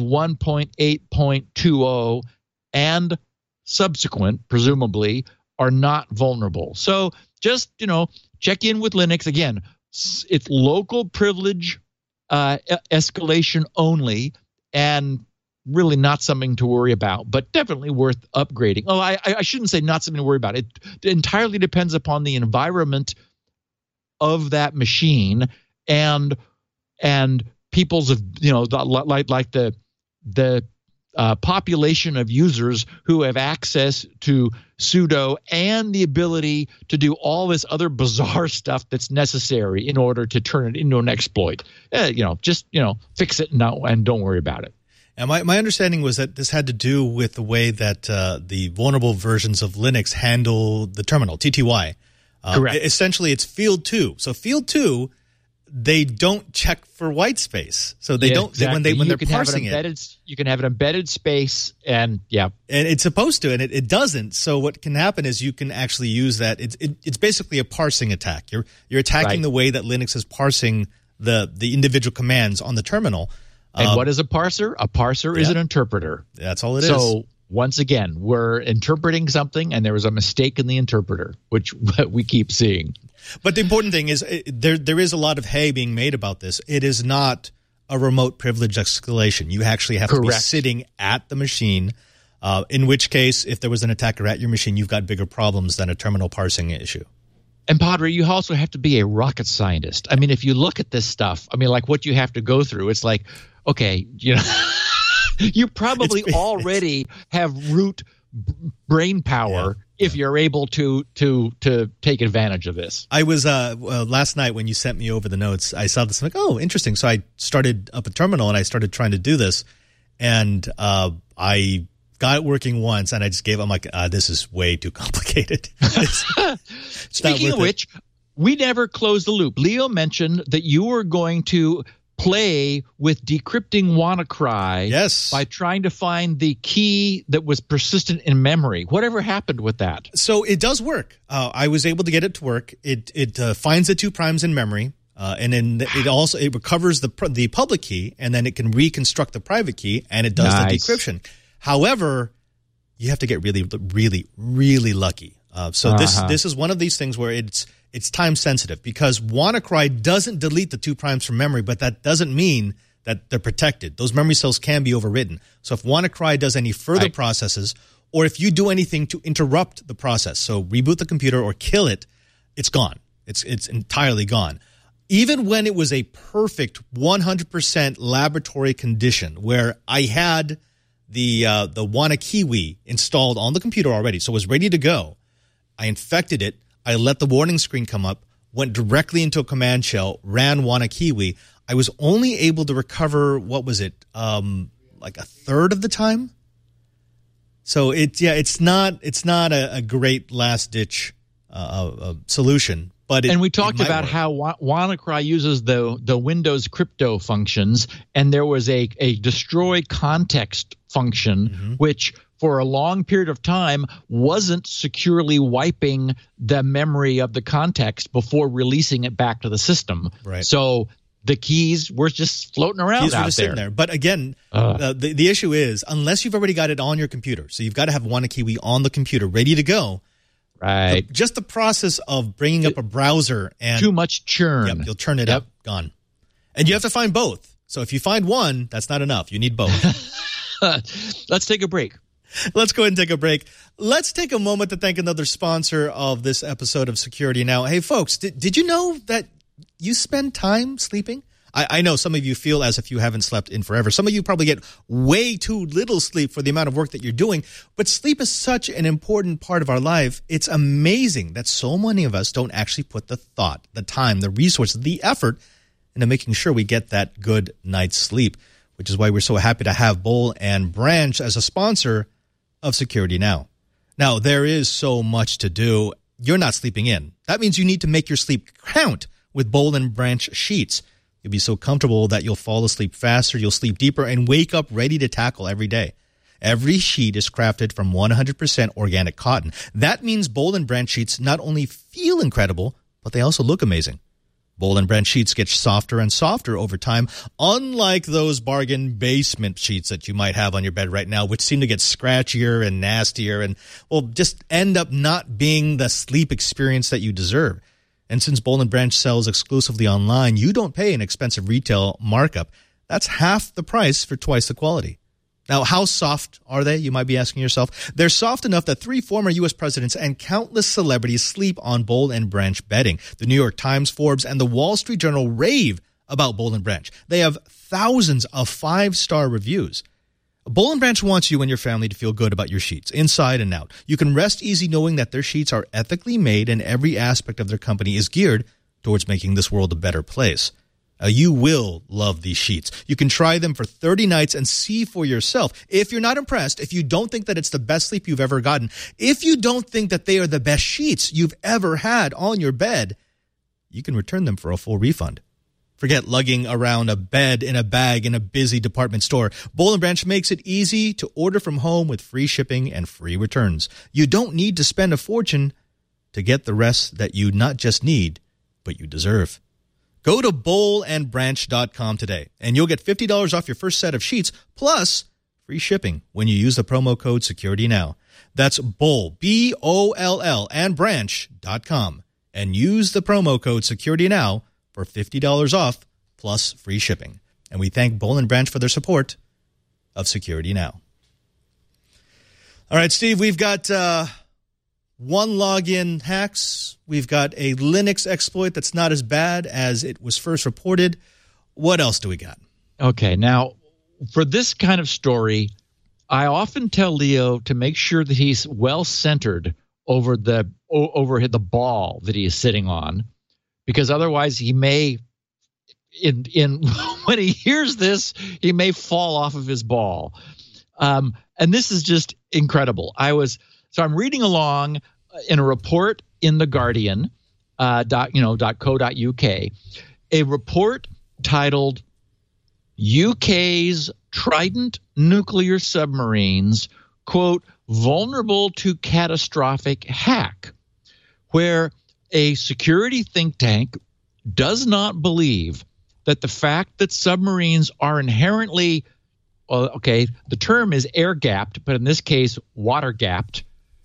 S5: 1.8.20 and subsequent, presumably, are not vulnerable. So just, check in with Linux. Again, it's local privilege escalation only, and really not something to worry about, but definitely worth upgrading. Oh, I shouldn't say not something to worry about. It entirely depends upon the environment of that machine and people's like the population of users who have access to sudo and the ability to do all this other bizarre stuff that's necessary in order to turn it into an exploit. Just fix it now and don't worry about it.
S1: And my understanding was that this had to do with the way that the vulnerable versions of Linux handle the terminal, TTY.
S5: Correct.
S1: Essentially, it's field 2. So field 2, they don't check for white space. So they don't
S5: exactly.
S1: when they're parsing it.
S5: You can have an embedded space, and yeah,
S1: and it's supposed to, and it doesn't. So what can happen is you can actually use that. It's basically a parsing attack. You're attacking the way that Linux is parsing the individual commands on the terminal.
S5: And what is a parser? A parser is an interpreter.
S1: That's all it is.
S5: So once again, we're interpreting something, and there was a mistake in the interpreter, which we keep seeing.
S1: But the important thing is there is a lot of hay being made about this. It is not a remote privilege escalation. You actually have to be sitting at the machine, in which case, if there was an attacker at your machine, you've got bigger problems than a terminal parsing issue.
S5: And Padre, you also have to be a rocket scientist. I mean, if you look at this stuff, I mean, like what you have to go through, it's like, okay, you probably already have root brain power if you're able to take advantage of this.
S1: I was last night when you sent me over the notes, I saw this. I'm like, oh, interesting. So I started up a terminal and I started trying to do this, and I got it working once, and I just gave up. I'm like, this is way too complicated.
S5: Speaking of which, we never closed the loop. Leo mentioned that you were going to play with decrypting WannaCry
S1: Yes.
S5: by trying to find the key that was persistent in memory. Whatever happened with that?
S1: So it does work. I was able to get it to work. It finds the 2 primes in memory, and then it recovers the public key, and then it can reconstruct the private key, and it does the decryption. However, you have to get really, really, really lucky. This is one of these things where it's time sensitive, because WannaCry doesn't delete the 2 primes from memory, but that doesn't mean that they're protected. Those memory cells can be overwritten. So if WannaCry does any further processes, or if you do anything to interrupt the process, so reboot the computer or kill it, it's gone. It's entirely gone. Even when it was a perfect 100% laboratory condition where I had the WannaKiwi installed on the computer already, so it was ready to go, I infected it. I let the warning screen come up, went directly into a command shell, ran WannaKiwi. I was only able to recover, what was it, like a third of the time? So it's not a great last ditch solution, but
S5: and we talked about how WannaCry uses the Windows crypto functions, and there was a destroy context function which for a long period of time wasn't securely wiping the memory of the context before releasing it back to the system.
S1: Right.
S5: So the keys were just floating around out there.
S1: Sitting there. But again, the issue is, unless you've already got it on your computer, so you've got to have WannaKiwi on the computer ready to go.
S5: Right.
S1: Just the process of bringing up a browser and
S5: too much churn.
S1: Yep, you'll turn it up, gone. And you have to find both. So if you find one, that's not enough. You need both.
S5: Let's take a break.
S1: Let's go ahead and take a break. Let's take a moment to thank another sponsor of this episode of Security Now. Hey, folks, did you know that you spend time sleeping? I know some of you feel as if you haven't slept in forever. Some of you probably get way too little sleep for the amount of work that you're doing. But sleep is such an important part of our life. It's amazing that so many of us don't actually put the thought, the time, the resources, the effort into making sure we get that good night's sleep, which is why we're so happy to have Boll and Branch as a sponsor of Security Now. Now, there is so much to do. You're not sleeping in. That means you need to make your sleep count with Boll and Branch sheets. You'll be so comfortable that you'll fall asleep faster, you'll sleep deeper, and wake up ready to tackle every day. Every sheet is crafted from 100% organic cotton. That means Boll and Branch sheets not only feel incredible, but they also look amazing. Boll and Branch sheets get softer and softer over time, unlike those bargain basement sheets that you might have on your bed right now, which seem to get scratchier and nastier and will just end up not being the sleep experience that you deserve. And since Boll and Branch sells exclusively online, you don't pay an expensive retail markup. That's half the price for twice the quality. Now, how soft are they, you might be asking yourself? They're soft enough that 3 former U.S. presidents and countless celebrities sleep on Boll and Branch bedding. The New York Times, Forbes, and the Wall Street Journal rave about Boll and Branch. They have thousands of 5-star reviews. Boll and Branch wants you and your family to feel good about your sheets, inside and out. You can rest easy knowing that their sheets are ethically made and every aspect of their company is geared towards making this world a better place. You will love these sheets. You can try them for 30 nights and see for yourself. If you're not impressed, if you don't think that it's the best sleep you've ever gotten, if you don't think that they are the best sheets you've ever had on your bed, you can return them for a full refund. Forget lugging around a bed in a bag in a busy department store. Boll and Branch makes it easy to order from home with free shipping and free returns. You don't need to spend a fortune to get the rest that you not just need, but you deserve. Go to bollandbranch.com today, and you'll get $50 off your first set of sheets, plus free shipping when you use the promo code SecurityNow. That's Boll, B-O-L-L, and Branch.com, and use the promo code SecurityNow for $50 off, plus free shipping. And we thank Boll and Branch for their support of Security Now. All right, Steve, we've got one login hacks. We've got a Linux exploit that's not as bad as it was first reported. What else do we got?
S5: Okay, now, for this kind of story, I often tell Leo to make sure that he's well-centered over the ball that he is sitting on, because otherwise he may, when he hears this, he may fall off of his ball. And this is just incredible. I'm reading along in a report in The Guardian, .co.uk, a report titled UK's Trident nuclear submarines, quote, vulnerable to catastrophic hack, where a security think tank does not believe that the fact that submarines are inherently, well, okay, the term is air-gapped, but in this case, water-gapped,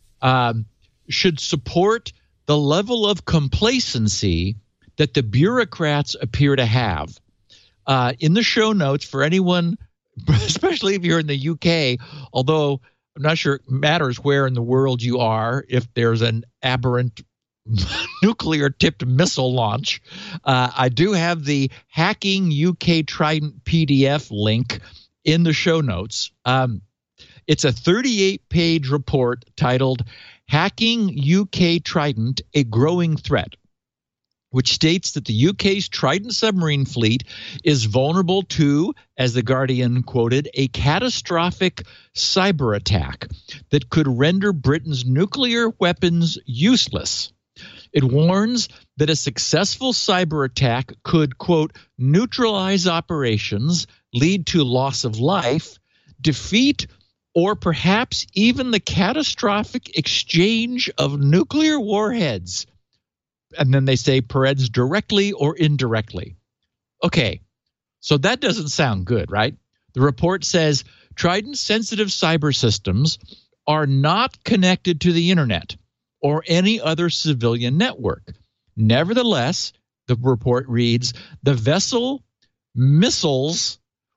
S5: should support the level of complacency that the bureaucrats appear to have. In the show notes for anyone, especially if you're in the UK, although I'm not sure it matters where in the world you are, if there's an aberrant nuclear-tipped missile launch, I do have the Hacking UK Trident PDF link in the show notes. It's a 38-page report titled Hacking UK Trident, a Growing Threat, which states that the UK's Trident submarine fleet is vulnerable to, as The Guardian quoted, a catastrophic cyber attack that could render Britain's nuclear weapons useless. It warns that a successful cyber attack could, quote, neutralize operations, lead to loss of life, defeat, or perhaps even the catastrophic exchange of nuclear warheads. And then they say parades directly or indirectly. Okay, so that doesn't sound good, right? The report says Trident sensitive cyber systems are not connected to the internet or any other civilian network. Nevertheless, the report reads, the vessel, missiles,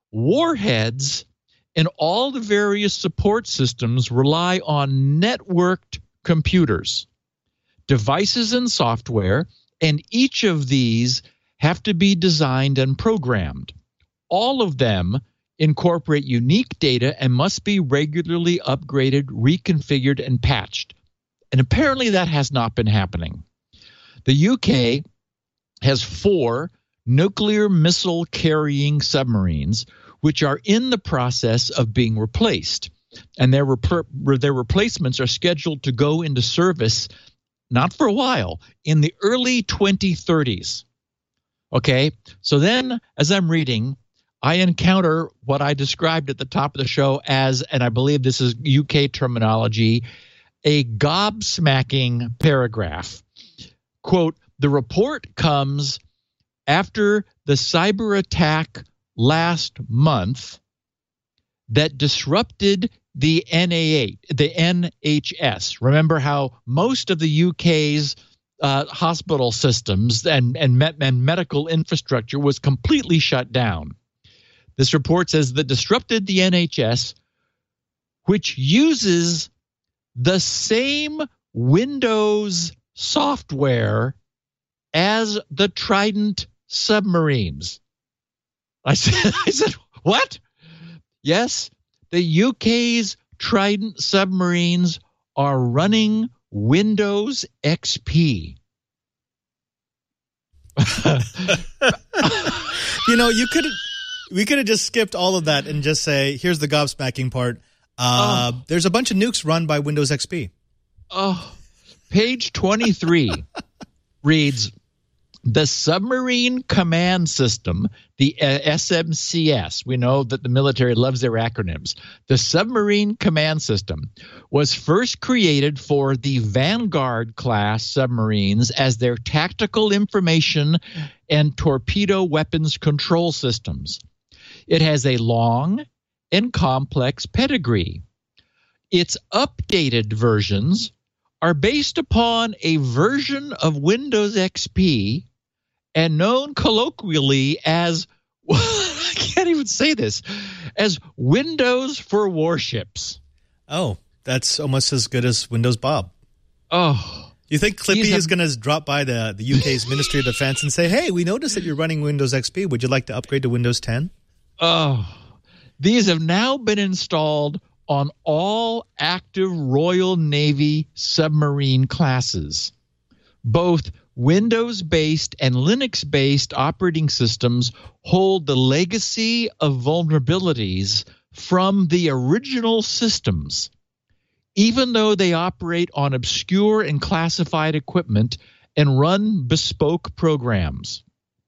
S5: warheads, and all the various support systems rely on networked computers, devices and software, and each of these have to be designed and programmed. All of them incorporate unique data and must be regularly upgraded, reconfigured, and patched. And apparently that has not been happening. The UK has 4 nuclear missile carrying submarines, which are in the process of being replaced. And their replacements are scheduled to go into service, not for a while, in the early 2030s. Okay, so then as I'm reading, I encounter what I described at the top of the show as, and I believe this is UK terminology, a gobsmacking paragraph. Quote, the report comes after the cyber attack last month that disrupted the NHS. Remember how most of the UK's hospital systems and medical infrastructure was completely shut down. This report says that disrupted the NHS, which uses the same Windows software as the Trident submarines. I said, what? Yes, the UK's Trident submarines are running Windows XP.
S1: You know, we could have just skipped all of that and just say, here's the gobsmacking part. There's a bunch of nukes run by Windows XP.
S5: Page 23 reads, the Submarine Command System, the SMCS, we know that the military loves their acronyms. The Submarine Command System was first created for the Vanguard class submarines as their tactical information and torpedo weapons control systems. It has a long and complex pedigree. Its updated versions are based upon a version of Windows XP and known colloquially as, I can't even say this, as Windows for warships.
S1: Oh, that's almost as good as Windows Bob.
S5: Oh.
S1: You think Clippy is going to drop by the UK's Ministry of Defense and say, hey, we noticed that you're running Windows XP. Would you like to upgrade to Windows 10?
S5: Oh, these have now been installed on all active Royal Navy submarine classes. Both Windows-based and Linux-based operating systems hold the legacy of vulnerabilities from the original systems, even though they operate on obscure and classified equipment and run bespoke programs.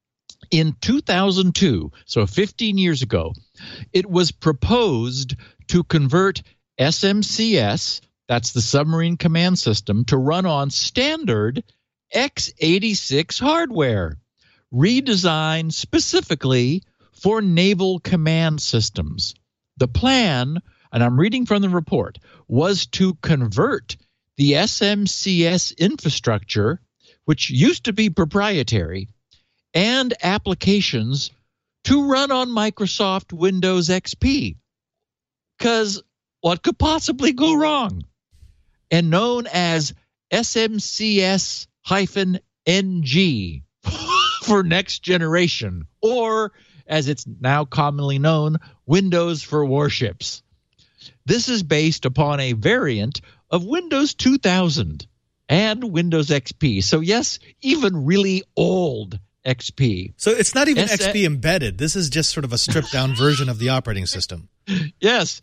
S5: In 2002, so 15 years ago, it was proposed to convert SMCS, that's the submarine command system, to run on standard X-86 hardware, redesigned specifically for naval command systems. The plan, and I'm reading from the report, was to convert the SMCS infrastructure, which used to be proprietary, and applications to run on Microsoft Windows XP. Because what could possibly go wrong? And known as SMCS-NG for next generation, or as it's now commonly known, Windows for warships. This is based upon a variant of Windows 2000 and Windows XP. So yes, even really old XP.
S1: So it's not even XP embedded. This is just sort of a stripped down version of the operating system.
S5: Yes.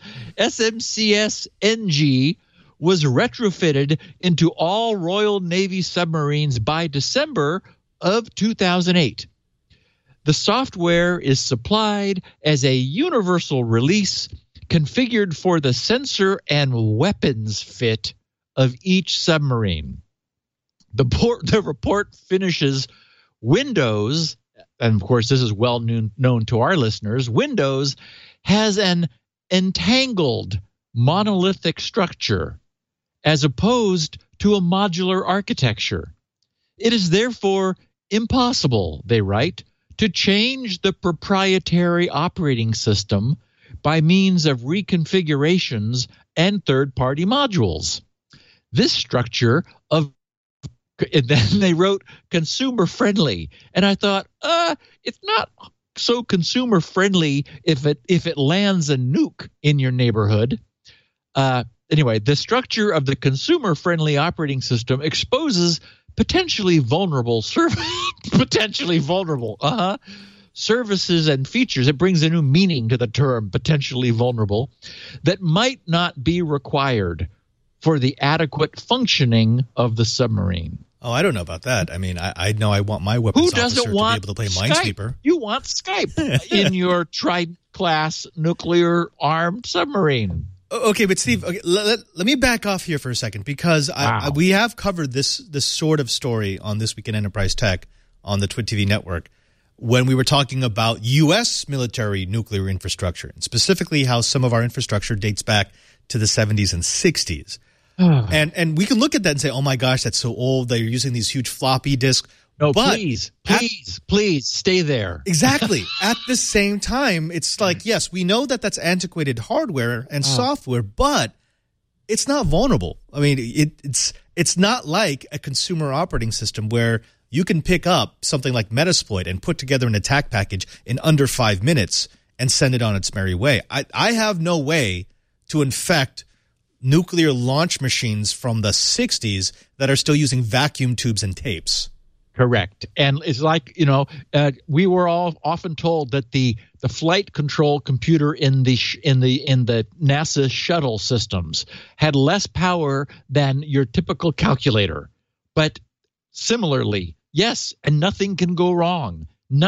S5: SMCS-NG was retrofitted into all Royal Navy submarines by December of 2008. The software is supplied as a universal release configured for the sensor and weapons fit of each submarine. The report finishes Windows, and of course this is well known to our listeners, Windows has an entangled monolithic structure as opposed to a modular architecture. It is therefore impossible, they write, to change the proprietary operating system by means of reconfigurations and third-party modules. This structure of, and then they wrote consumer-friendly, and I thought, it's not so consumer-friendly if it lands a nuke in your neighborhood. Anyway, the structure of the consumer-friendly operating system exposes potentially vulnerable services and features. It brings a new meaning to the term potentially vulnerable that might not be required for the adequate functioning of the submarine.
S1: Oh, I don't know about that. I mean, I know I want my weapons officer to be able to play Minesweeper.
S5: You want Skype in your Trident-class nuclear-armed submarine.
S1: Okay, but Steve, let me back off here for a second, because we have covered this sort of story on This Week in Enterprise Tech on the Twit TV network when we were talking about U.S. military nuclear infrastructure, and specifically how some of our infrastructure dates back to the 70s and 60s. And we can look at that and say, oh my gosh, that's so old. They're using these huge floppy disks.
S5: No, but please stay there.
S1: Exactly. At the same time, it's like, yes, we know that that's antiquated hardware and software, but it's not vulnerable. I mean, it's not like a consumer operating system where you can pick up something like Metasploit and put together an attack package in under 5 minutes and send it on its merry way. I have no way to infect nuclear launch machines from the 60s that are still using vacuum tubes and tapes.
S5: Correct. And it's like, we were all often told that the flight control computer in the NASA shuttle systems had less power than your typical calculator. But similarly, yes, and nothing can go wrong.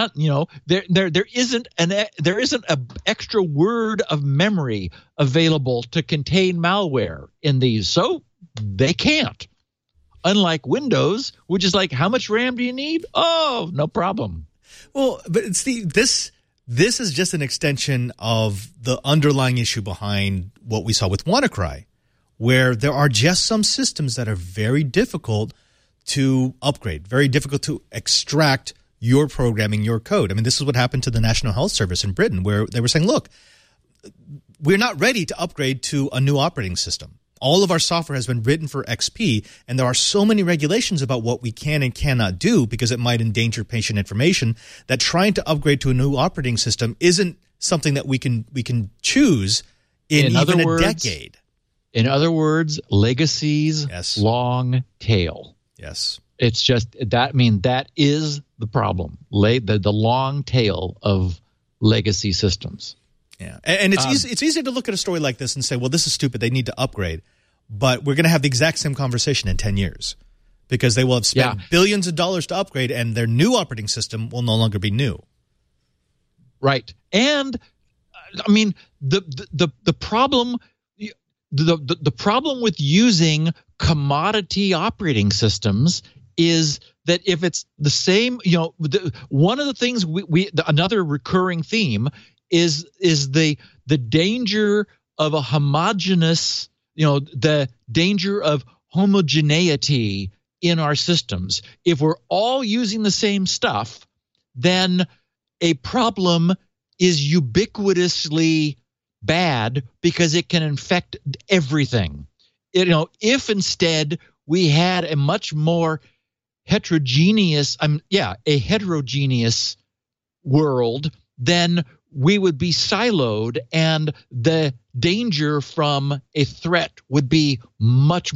S5: There isn't an extra word of memory available to contain malware in these, so they can't. Unlike Windows, which is like, how much RAM do you need? Oh, no problem.
S1: Well, but Steve, this is just an extension of the underlying issue behind what we saw with WannaCry, where there are just some systems that are very difficult to upgrade, very difficult to extract your programming, your code. I mean, this is what happened to the National Health Service in Britain, where they were saying, look, we're not ready to upgrade to a new operating system. All of our software has been written for XP, and there are so many regulations about what we can and cannot do because it might endanger patient information that trying to upgrade to a new operating system isn't something that we can choose in even a decade.
S5: In other words, legacy's long tail.
S1: Yes.
S5: It's just that. I mean, that is the problem. The long tail of legacy systems.
S1: Yeah, and it's easy to look at a story like this and say, well, this is stupid. They need to upgrade. But we're going to have the exact same conversation in 10 years because they will have spent billions of dollars to upgrade, and their new operating system will no longer be new.
S5: Right. And I mean, the problem the problem with using commodity operating systems is that if it's the same, one of the things another recurring theme is the danger of a homogeneous, the danger of homogeneity in our systems. If we're all using the same stuff, then a problem is ubiquitously bad because it can infect everything. If instead we had a much more heterogeneous world, then we would be siloed, and the danger from a threat would be much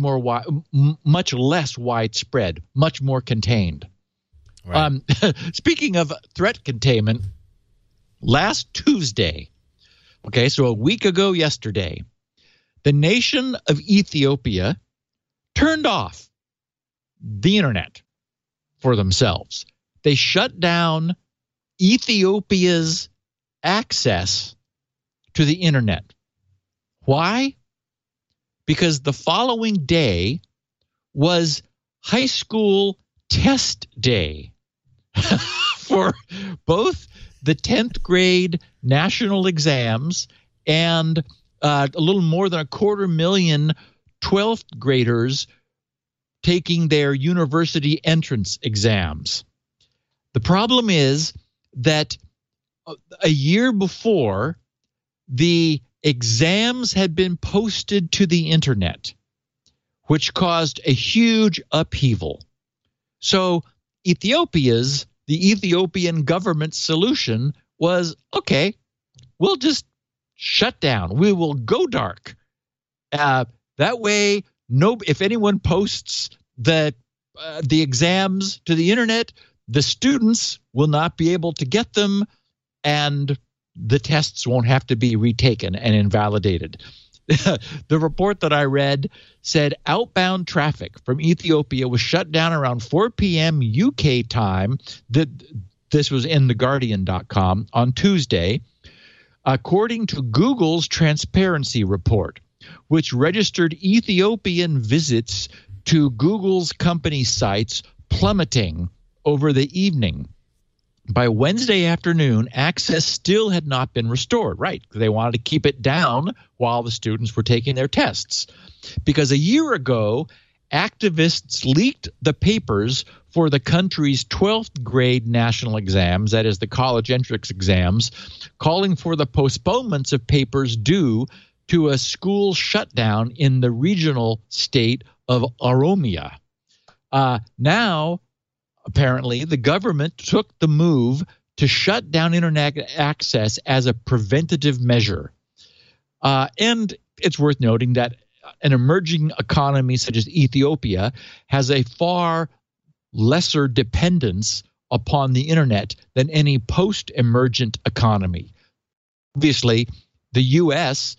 S5: less widespread, much more contained. Right. Speaking of threat containment, last Tuesday, so a week ago yesterday, the nation of Ethiopia turned off the internet for themselves. They shut down Ethiopia's access to the internet. Why? Because the following day was high school test day for both the 10th grade national exams and a little more than 250,000 12th graders taking their university entrance exams. The problem is that a year before, the exams had been posted to the internet, which caused a huge upheaval. So the Ethiopian government solution was, okay, we'll just shut down. We will go dark. That way, if anyone posts the exams to the internet, the students will not be able to get them, and the tests won't have to be retaken and invalidated. The report that I read said outbound traffic from Ethiopia was shut down around 4 p.m. UK time. This was in theguardian.com on Tuesday, according to Google's transparency report, which registered Ethiopian visits to Google's company sites plummeting over the evening. By Wednesday afternoon, access still had not been restored, right? They wanted to keep it down while the students were taking their tests. Because a year ago, activists leaked the papers for the country's 12th grade national exams, that is the college entrance exams, calling for the postponements of papers due to a school shutdown in the regional state of Oromia. Now, apparently, the government took the move to shut down internet access as a preventative measure. And it's worth noting that an emerging economy such as Ethiopia has a far lesser dependence upon the internet than any post-emergent economy. Obviously, the U.S.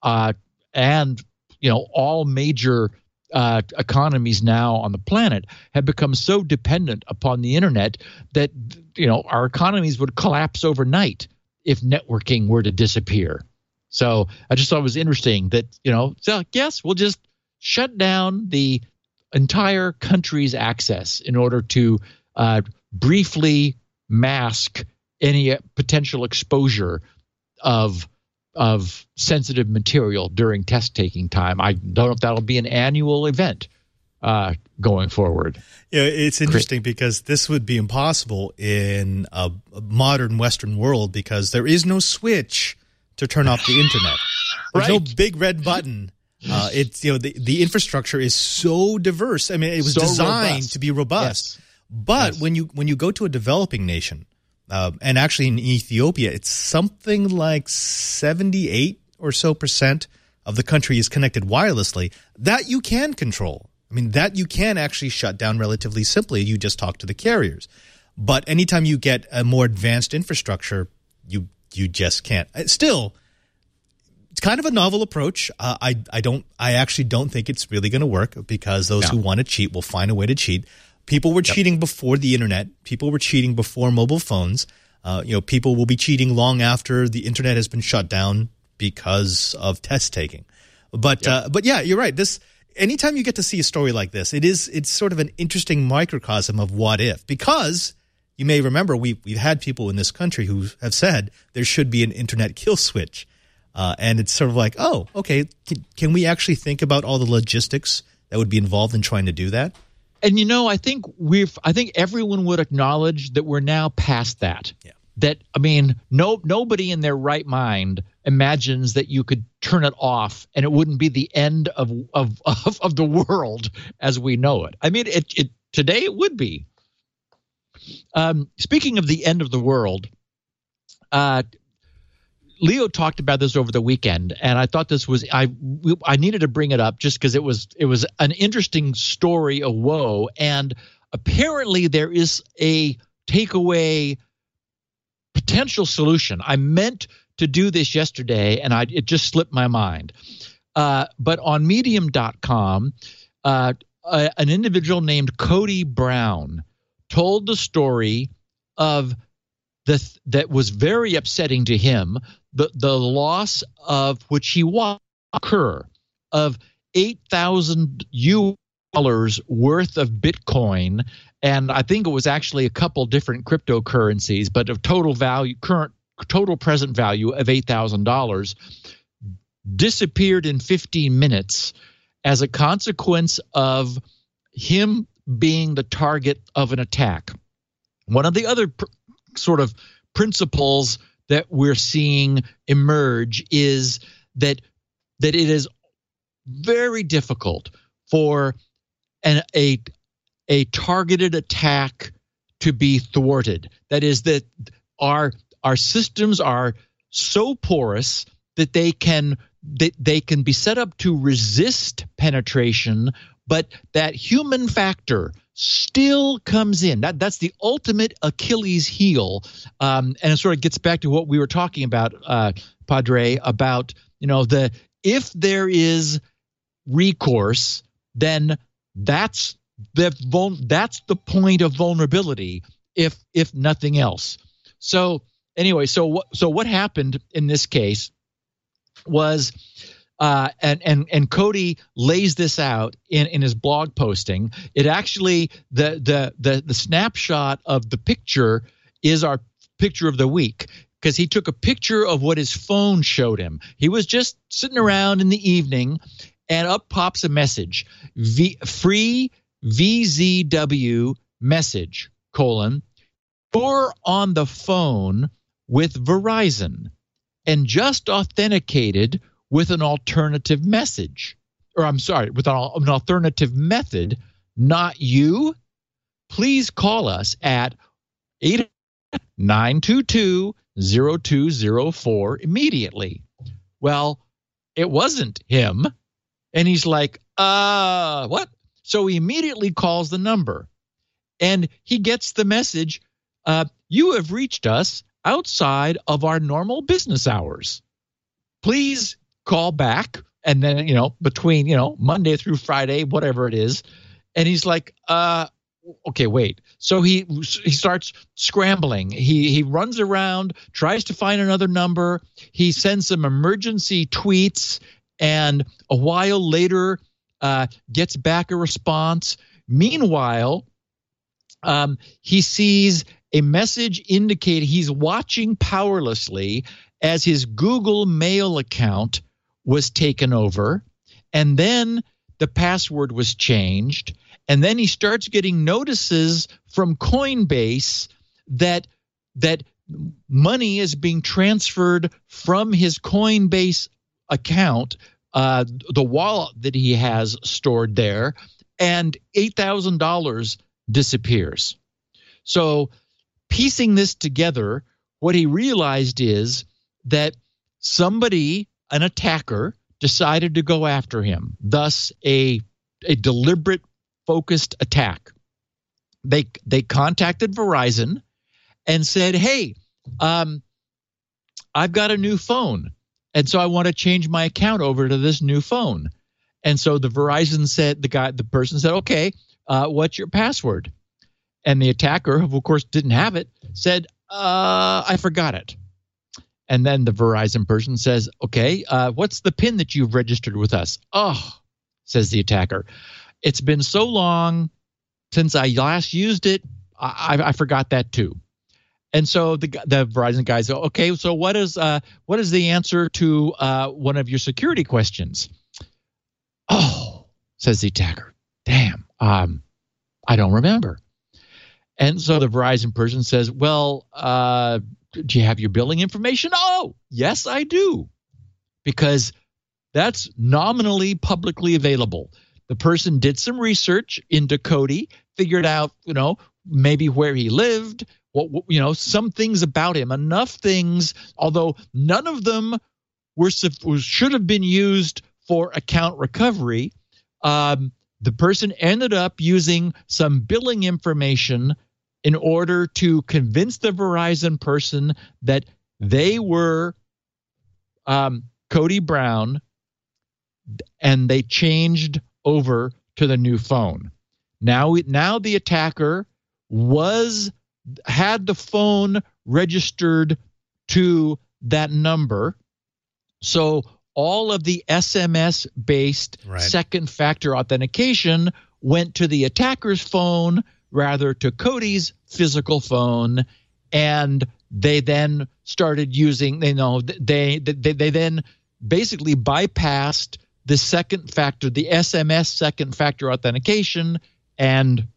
S5: and all major economies now on the planet have become so dependent upon the internet that our economies would collapse overnight if networking were to disappear. So I just thought it was interesting that yes, we'll just shut down the entire country's access in order to briefly mask any potential exposure of sensitive material during test-taking time. I don't know if that'll be an annual event going forward.
S1: Yeah, it's interesting because this would be impossible in a modern Western world because there is no switch to turn off the internet. There's no big red button. It's the infrastructure is so diverse. I mean, it was designed to be robust. Yes. But when you go to a developing nation, and actually in Ethiopia, it's something like 78% or so of the country is connected wirelessly. That you can control. I mean, that you can actually shut down relatively simply. You just talk to the carriers. But anytime you get a more advanced infrastructure, you just can't. Still, It's kind of a novel approach. I actually don't think it's really going to work because those who want to cheat will find a way to cheat. People were cheating before the internet. People were cheating before mobile phones. People will be cheating long after the internet has been shut down because of test taking. But yeah, you're right. Anytime you get to see a story like this, it's sort of an interesting microcosm of what if, because you may remember we've had people in this country who have said there should be an internet kill switch. And it's sort of like, oh, okay, can we actually think about all the logistics that would be involved in trying to do that?
S5: And I think everyone would acknowledge that we're now past that. Yeah. That, I mean, nobody in their right mind imagines that you could turn it off and it wouldn't be the end of the world as we know it. I mean, today it would be. Speaking of the end of the world, Leo talked about this over the weekend, and I thought this was I needed to bring it up just because it was an interesting story of woe, and apparently there is a takeaway potential solution. I meant to do this yesterday, and it just slipped my mind. But on Medium.com, an individual named Cody Brown told the story of that was very upsetting to him. The loss of which he watched occur of $8,000 worth of Bitcoin, and I think it was actually a couple different cryptocurrencies, but of total present value of $8,000 disappeared in 15 minutes as a consequence of him being the target of an attack. One of the other sort of principles that we're seeing emerge is that it is very difficult for a targeted attack to be thwarted. That is, that our systems are so porous that they can be set up to resist penetration, but that human factor still comes in. That's the ultimate Achilles heel, and it sort of gets back to what we were talking about, Padre, about if there is recourse, then that's the point of vulnerability, if nothing else. So anyway, so what happened in this case was. And Cody lays this out in his blog posting. It actually the snapshot of the picture is our picture of the week, because he took a picture of what his phone showed him. He was just sitting around in the evening, and up pops a message: free VZW message : you're on the phone with Verizon and just authenticated with an alternative message, or I'm sorry, with an alternative method, not you. Please call us at 8-922-0204 immediately. Well, it wasn't him. And he's like, what? So he immediately calls the number, and he gets the message, you have reached us outside of our normal business hours. Please call back. And then, between, Monday through Friday, whatever it is. And he's like, okay, wait. So he starts scrambling. He runs around, tries to find another number. He sends some emergency tweets, and a while later gets back a response. Meanwhile, he sees a message indicating he's watching powerlessly as his Google Mail account was taken over, and then the password was changed, and then he starts getting notices from Coinbase that money is being transferred from his Coinbase account, the wallet that he has stored there, and $8,000 disappears. So piecing this together, what he realized is that somebody, an attacker, decided to go after him, thus a deliberate, focused attack. They contacted Verizon and said, hey, I've got a new phone, And so I want to change my account over to this new phone. And so the person said, okay, what's your password? And the attacker, who of course didn't have it, said, I forgot it. And then the Verizon person says, okay, what's the PIN that you've registered with us? Oh, says the attacker, it's been so long since I last used it, I forgot that too. And so the Verizon guy said, okay, so what is the answer to one of your security questions? Oh, says the attacker, damn, I don't remember. And so the Verizon person says, well, do you have your billing information? Oh, yes, I do, because that's nominally publicly available. The person did some research into Cody, figured out, maybe where he lived, some things about him, enough things, although none of them should have been used for account recovery. The person ended up using some billing information in order to convince the Verizon person that they were Cody Brown, and they changed over to the new phone. Now the attacker had the phone registered to that number, so all of the SMS-based second factor authentication went to the attacker's phone rather to Cody's physical phone, and they then started using, they then basically bypassed the second factor, the SMS second factor authentication, and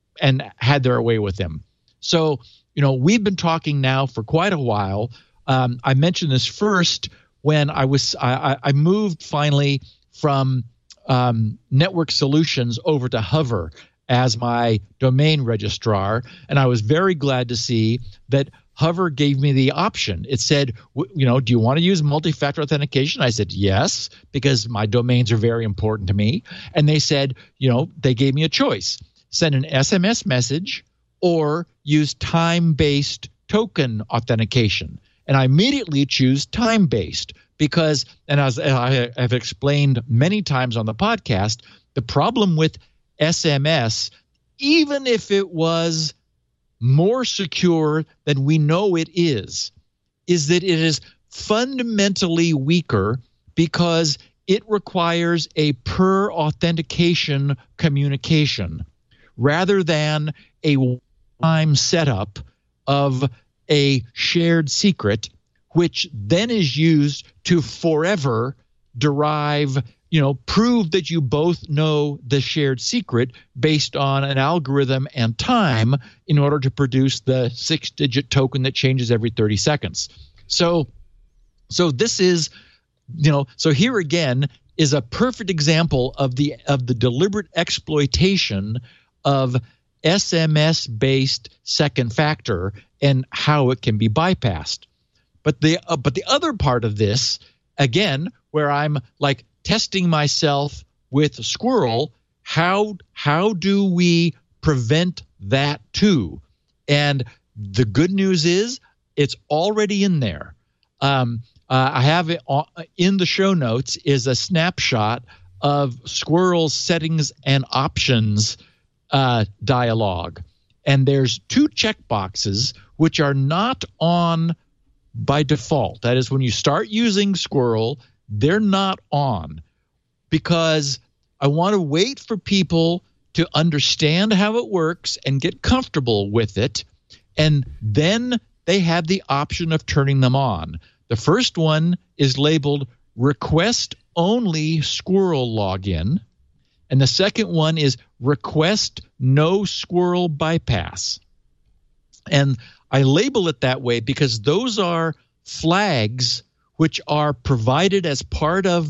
S5: had their way with him. So, we've been talking now for quite a while. I mentioned this first when I moved finally from Network Solutions over to Hover as my domain registrar, and I was very glad to see that Hover gave me the option. It said, do you want to use multi-factor authentication? I said yes, because my domains are very important to me. And they said, they gave me a choice: send an SMS message or use time-based token authentication. And I immediately choose time-based because, and as I have explained many times on the podcast, the problem with SMS, even if it was more secure than we know it is that it is fundamentally weaker because it requires a per authentication communication rather than a time setup of a shared secret, which then is used to forever derive, prove that you both know the shared secret based on an algorithm and time in order to produce the 6-digit token that changes every 30 seconds. So this is, so here again is a perfect example of the deliberate exploitation of SMS-based second factor and how it can be bypassed. But the other part of this, again, where I'm like testing myself with Squirrel, how do we prevent that too? And the good news is it's already in there. I have it in the show notes is a snapshot of Squirrel's settings and options dialog. And there's 2 checkboxes which are not on by default. That is, when you start using Squirrel, they're not on, because I want to wait for people to understand how it works and get comfortable with it, and then they have the option of turning them on. The first one is labeled Request Only Squirrel Login, and the second one is Request No Squirrel Bypass. And I label it that way because those are flags which are provided as part of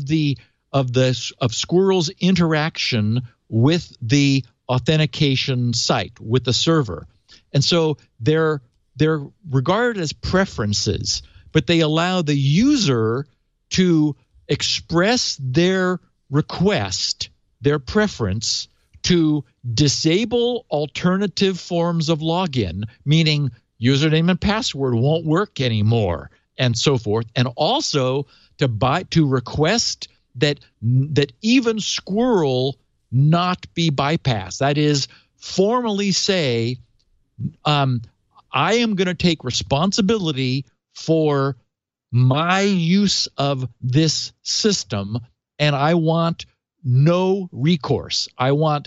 S5: Squirrel's interaction with the authentication site, with the server. And so they're regarded as preferences, but they allow the user to express their request, their preference, to disable alternative forms of login, meaning username and password won't work anymore and so forth, and also to request that even Squirrel not be bypassed. That is, formally say, I am going to take responsibility for my use of this system, and I want no recourse. I want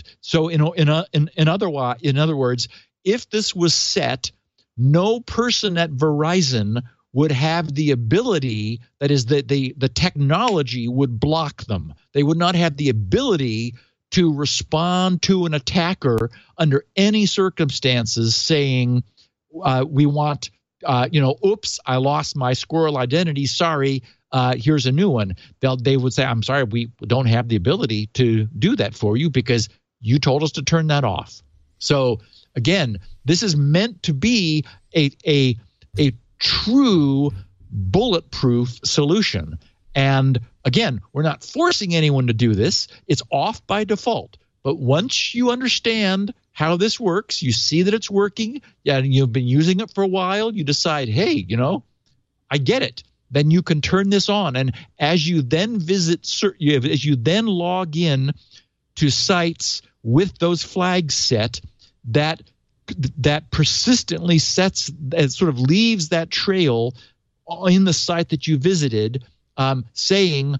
S5: in other words, if this was set, no person at Verizon would have the ability, that is, the technology would block them. They would not have the ability to respond to an attacker under any circumstances saying, we want, oops, I lost my Squirrel identity. Sorry, here's a new one. They would say, I'm sorry, we don't have the ability to do that for you because you told us to turn that off. So again, this is meant to be a true bulletproof solution. And again, we're not forcing anyone to do this. It's off by default. But once you understand how this works, you see that it's working, and you've been using it for a while, you decide, hey, I get it. Then you can turn this on. And as you then as you then log in to sites with those flags set, that persistently sort of leaves that trail in the site that you visited, saying,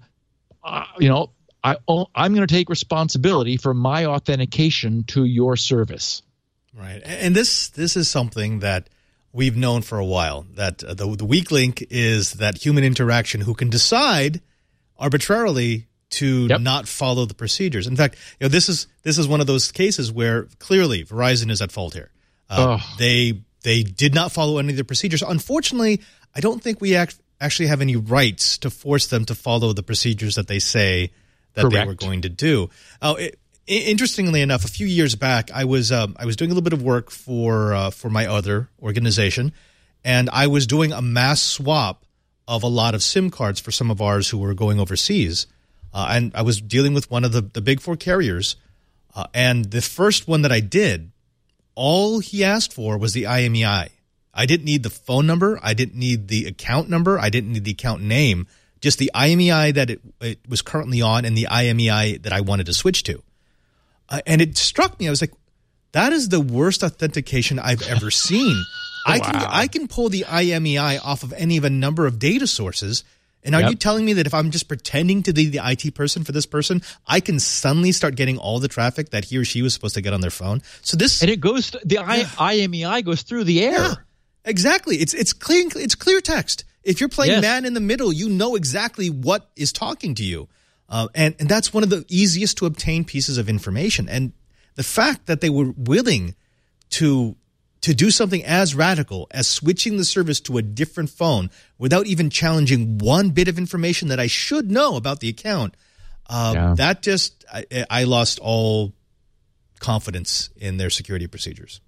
S5: I'm going to take responsibility for my authentication to your service.
S1: Right. And this is something that we've known for a while, that the weak link is that human interaction who can decide arbitrarily to not follow the procedures. In fact, this is one of those cases where clearly Verizon is at fault here. They did not follow any of the procedures. Unfortunately, I don't think we actually have any rights to force them to follow the procedures that they say that they were going to do. Interestingly enough, a few years back, I was doing a little bit of work for my other organization, and I was doing a mass swap of a lot of SIM cards for some of ours who were going overseas. And I was dealing with one of the big four carriers, and the first one that I did, all he asked for was the IMEI. I didn't need the phone number. I didn't need the account number. I didn't need the account name. Just the IMEI that it was currently on and the IMEI that I wanted to switch to. And it struck me. I was like, that is the worst authentication I've ever seen. I can pull the IMEI off of any of a number of data sources. And are you telling me that if I'm just pretending to be the IT person for this person, I can suddenly start getting all the traffic that he or she was supposed to get on their phone? So this,
S5: and it goes IMEI goes through the air.
S1: Yeah, exactly. It's clear text. If you're playing man in the middle, you know exactly what is talking to you, and that's one of the easiest to obtain pieces of information. And the fact that they were willing to do something as radical as switching the service to a different phone without even challenging one bit of information that I should know about the account, that just I lost all confidence in their security procedures.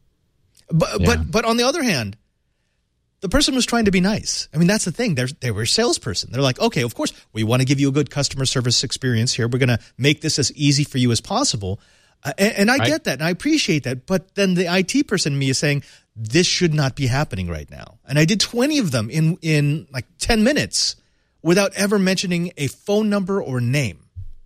S1: But on the other hand, the person was trying to be nice. I mean, that's the thing. They were a salesperson. They're like, okay, of course, we want to give you a good customer service experience here. We're going to make this as easy for you as possible. And I get that, and I appreciate that. But then the IT person in me is saying, this should not be happening right now. And I did 20 of them in like 10 minutes without ever mentioning a phone number or name.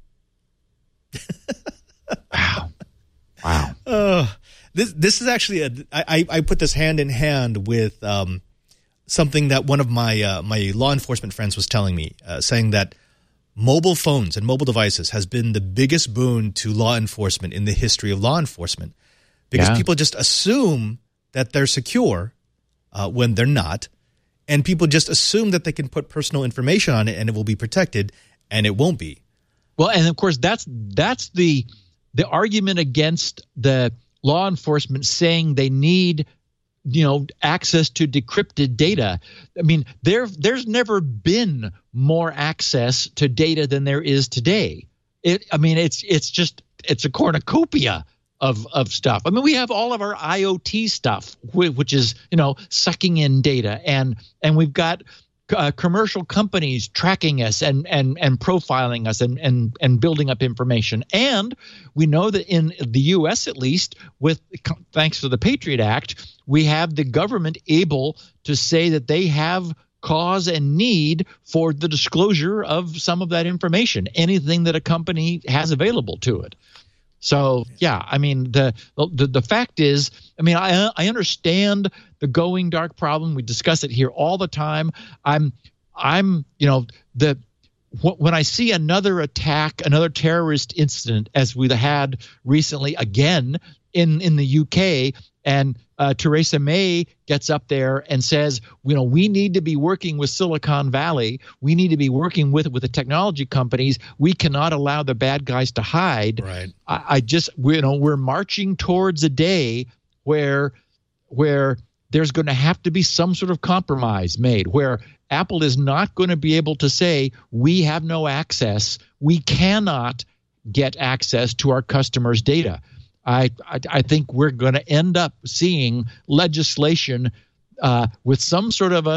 S1: Wow. This is actually I put this hand in hand with something that one of my my law enforcement friends was telling me, saying that mobile phones and mobile devices has been the biggest boon to law enforcement in the history of law enforcement, because people just assume that they're secure when they're not, and people just assume that they can put personal information on it and it will be protected, and it won't be.
S5: Well, and of course that's the argument against the law enforcement saying they need access to decrypted data. I mean, there's never been more access to data than there is today. It's a cornucopia of stuff. I mean, we have all of our IoT stuff, which is sucking in data, and we've got commercial companies tracking us and profiling us and building up information. And we know that in the U.S. at least, thanks to the Patriot Act, we have the government able to say that they have cause and need for the disclosure of some of that information, anything that a company has available to it. So, yeah, I mean, the fact is, I mean, I understand the going dark problem. We discuss it here all the time. When I see another attack, another terrorist incident, as we had recently again in the UK, and Theresa May gets up there and says, we need to be working with Silicon Valley. We need to be working with the technology companies. We cannot allow the bad guys to hide.
S1: Right.
S5: We're marching towards a day where there's going to have to be some sort of compromise made, where Apple is not going to be able to say, we have no access. We cannot get access to our customers' data. I think we're going to end up seeing legislation with some sort of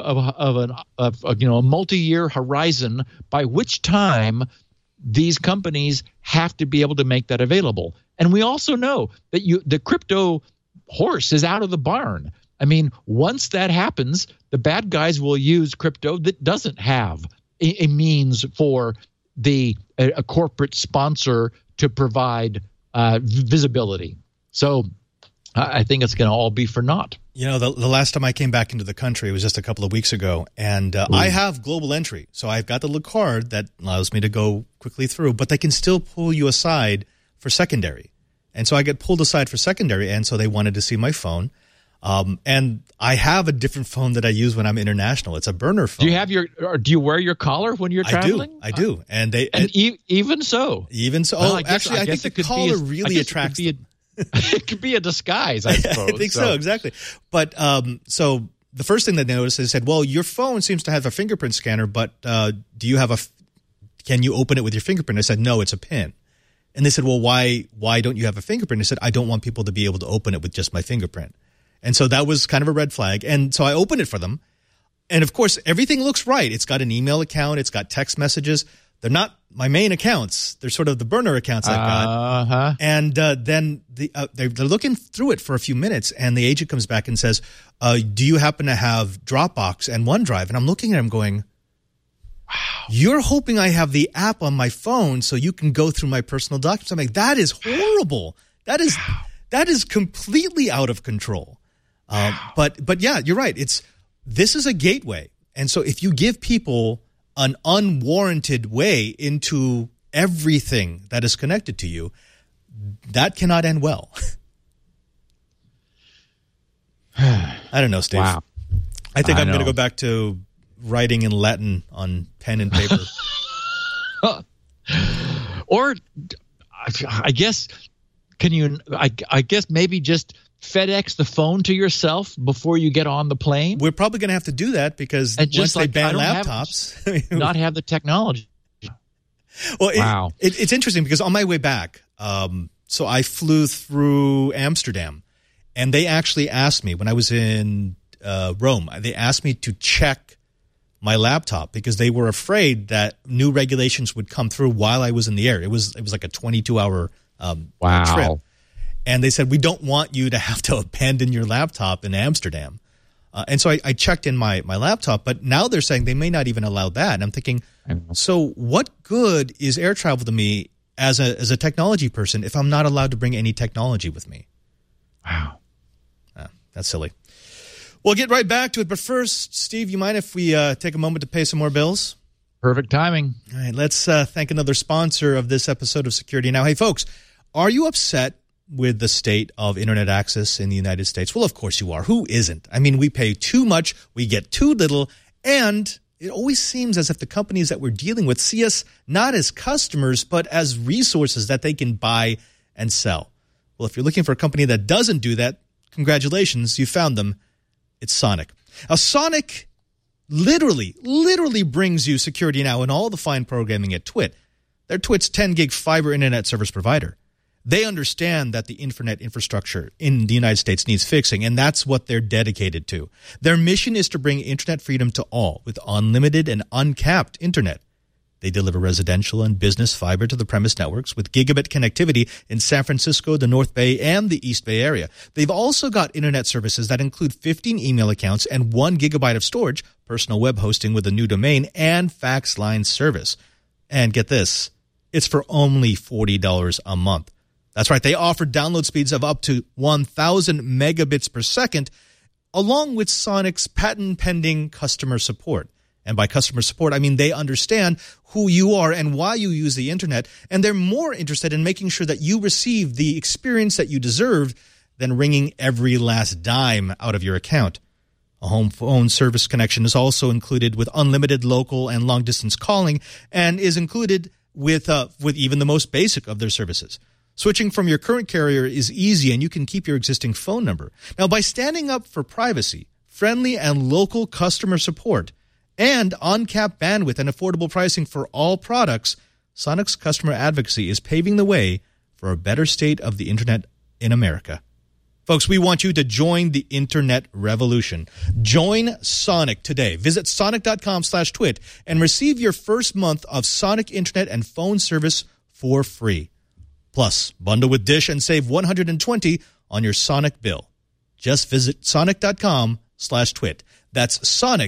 S5: a multi-year horizon, by which time these companies have to be able to make that available. And we also know that the crypto horse is out of the barn. I mean, once that happens, the bad guys will use crypto that doesn't have a means for a corporate sponsor to provide visibility. So I think it's going to all be for naught.
S1: The last time I came back into the country, it was just a couple of weeks ago, and I have global entry. So I've got the little card that allows me to go quickly through, but they can still pull you aside for secondary. And so I get pulled aside for secondary, and so they wanted to see my phone. And I have a different phone that I use when I'm international. It's a burner phone.
S5: Do you wear your collar when you're traveling?
S1: I do.
S5: Even so.
S1: Well, I think the collar really attracts them.
S5: It could be a disguise, I suppose.
S1: I think so, exactly. But so the first thing that they noticed, they said, well, your phone seems to have a fingerprint scanner, but can you open it with your fingerprint? I said, no, it's a PIN. And they said, well, why don't you have a fingerprint? I said, I don't want people to be able to open it with just my fingerprint. And so that was kind of a red flag. And so I opened it for them. And of course, everything looks right. It's got an email account. It's got text messages. They're not my main accounts. They're sort of the burner accounts I've got.
S5: Uh-huh.
S1: And then they're looking through it for a few minutes, and the agent comes back and says, do you happen to have Dropbox and OneDrive? And I'm looking at him going, wow, you're hoping I have the app on my phone so you can go through my personal documents. I'm like, that is horrible. That is completely out of control. But yeah, you're right. This is a gateway. And so if you give people an unwarranted way into everything that is connected to you, that cannot end well. I don't know, Steve.
S5: Wow.
S1: I think I'm going to go back to writing in Latin on pen and paper.
S5: Or I guess, I guess maybe just FedEx the phone to yourself before you get on the plane?
S1: We're probably going to have to do that because once they ban laptops,
S5: not have the technology.
S1: Well,
S5: wow.
S1: It's interesting because on my way back, so I flew through Amsterdam, and they actually asked me when I was in Rome. They asked me to check my laptop because they were afraid that new regulations would come through while I was in the air. It was like a 22-hour trip. And they said, we don't want you to have to abandon your laptop in Amsterdam. And so I checked in my laptop, but now they're saying they may not even allow that. And I'm thinking, so what good is air travel to me as a technology person if I'm not allowed to bring any technology with me?
S5: Wow.
S1: That's silly. We'll get right back to it. But first, Steve, you mind if we take a moment to pay some more bills?
S5: Perfect timing.
S1: All right, let's thank another sponsor of this episode of Security Now. Hey, folks, are you upset with the state of internet access in the United States? Well, of course you are. Who isn't? I mean, we pay too much, we get too little, and it always seems as if the companies that we're dealing with see us not as customers, but as resources that they can buy and sell. Well, if you're looking for a company that doesn't do that, congratulations, you found them. It's Sonic. Now, Sonic literally brings you Security Now and all the fine programming at TWiT. They're TWiT's 10-gig fiber internet service provider. They understand that the internet infrastructure in the United States needs fixing, and that's what they're dedicated to. Their mission is to bring internet freedom to all with unlimited and uncapped internet. They deliver residential and business fiber to the premise networks with gigabit connectivity in San Francisco, the North Bay, and the East Bay area. They've also got internet services that include 15 email accounts and 1 gigabyte of storage, personal web hosting with a new domain, and fax line service. And get this, it's for only $40 a month. That's right, they offer download speeds of up to 1,000 megabits per second, along with Sonic's patent-pending customer support. And by customer support, I mean they understand who you are and why you use the internet, and they're more interested in making sure that you receive the experience that you deserve than wringing every last dime out of your account. A home phone service connection is also included with unlimited local and long-distance calling and is included with even the most basic of their services. Switching from your current carrier is easy, and you can keep your existing phone number. Now, by standing up for privacy, friendly and local customer support, and uncapped bandwidth and affordable pricing for all products, Sonic's customer advocacy is paving the way for a better state of the internet in America. Folks, we want you to join the internet revolution. Join Sonic today. Visit sonic.com/twit and receive your first month of Sonic internet and phone service for free. Plus, bundle with Dish and save $120 on your Sonic bill. Just visit sonic.com/twit. That's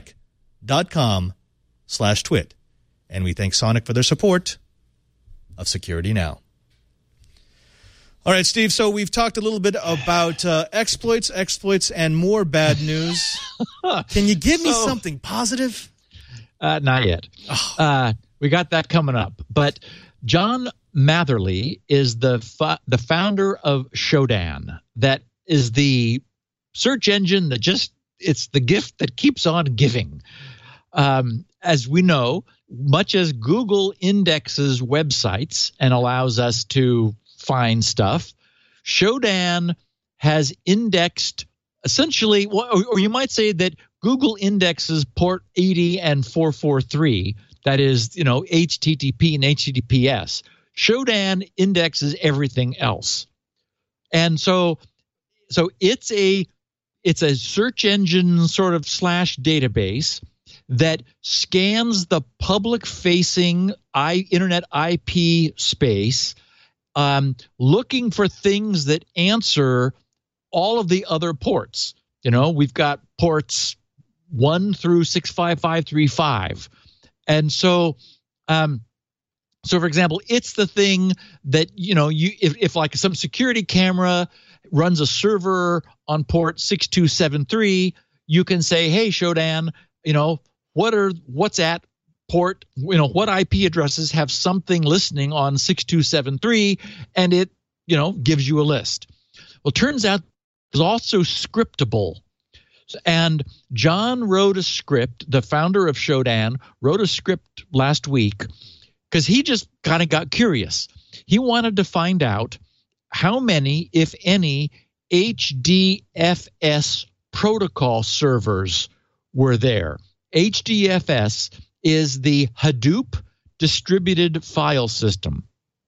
S1: sonic.com/twit. And we thank Sonic for their support of Security Now. All right, Steve, so we've talked a little bit about exploits, and more bad news. Can you give me something positive?
S5: Not yet. We got that coming up. But John Matherly is the founder of Shodan. That is the search engine that it's the gift that keeps on giving. As we know, much as Google indexes websites and allows us to find stuff, Shodan has indexed essentially, or you might say that Google indexes port 80 and 443. That is, HTTP and HTTPS. Shodan indexes everything else, and so it's a search engine sort of / database that scans the public-facing internet IP space, looking for things that answer all of the other ports. We've got ports 1 through 65535, and so for example, it's the thing that if like some security camera runs a server on port 6273, you can say, "Hey, Shodan, what's at port, what IP addresses have something listening on 6273," and it, gives you a list. Well, turns out it's also scriptable. And John wrote a script, the founder of Shodan wrote a script last week because he just kind of got curious. He wanted to find out how many, if any, HDFS protocol servers were there. HDFS is the Hadoop distributed file system.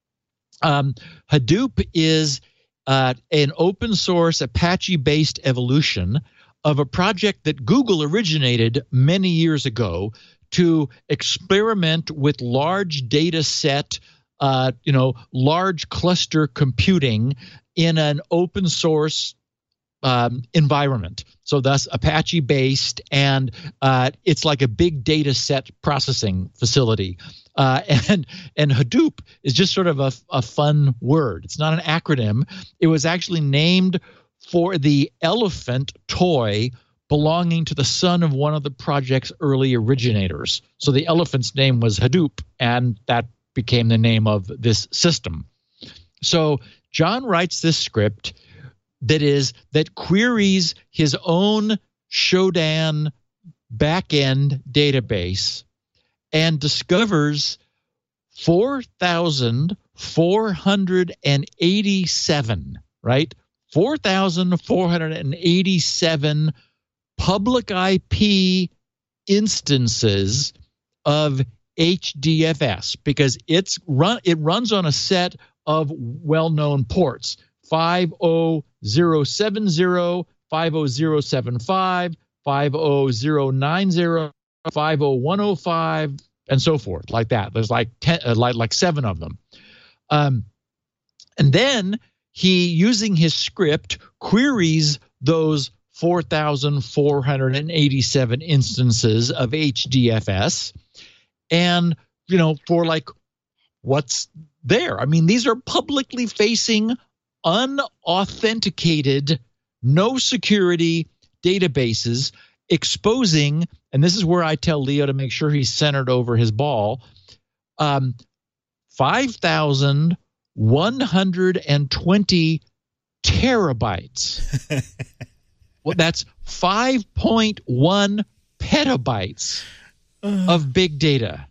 S5: Hadoop is an open source Apache-based evolution of a project that Google originated many years ago to experiment with large data set, large cluster computing in an open source environment. So thus Apache-based, and it's like a big data set processing facility. And Hadoop is just sort of a fun word. It's not an acronym. It was actually named for the elephant toy belonging to the son of one of the project's early originators. So the elephant's name was Hadoop, and that became the name of this system. So John writes this script that queries his own Shodan backend database and discovers 4,487, right? 4,487 public IP instances of HDFS, because it runs on a set of well-known ports: 50070, 50075, 50090, 50105, and so forth, like that. There's like 10, like 7 of them. And then he, using his script, queries those 4,487 instances of HDFS, and for like what's there. I mean, these are publicly facing, unauthenticated, no security databases exposing, and this is where I tell Leo to make sure he's centered over his ball, 5,120 terabytes. Well, that's 5.1 petabytes of big data.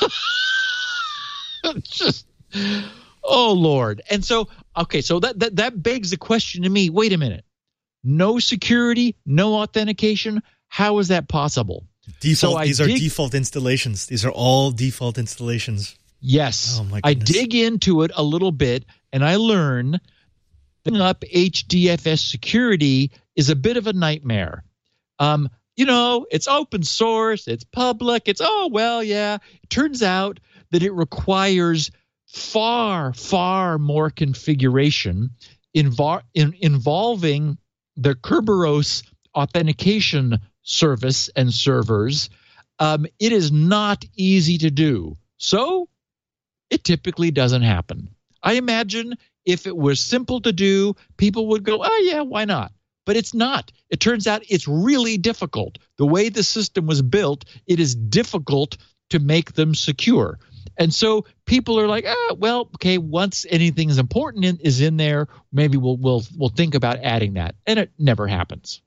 S5: Just, oh Lord. And so, okay, so that begs the question to me, wait a minute. No security, no authentication. How is that possible?
S1: These are default installations. These are all default installations.
S5: Yes.
S1: Oh my
S5: I
S1: goodness.
S5: dig into it a little bit, and I learn setting up HDFS security is a bit of a nightmare. It's open source, it's public, it's, It turns out that it requires far, far more configuration involving the Kerberos authentication service and servers. It is not easy to do. So it typically doesn't happen. I imagine if it was simple to do, people would go, oh yeah, why not? But it's not. It turns out it's really difficult. The way the system was built, it is difficult to make them secure. And so people are like, once anything is important is in there, maybe we'll think about adding that. And it never happens.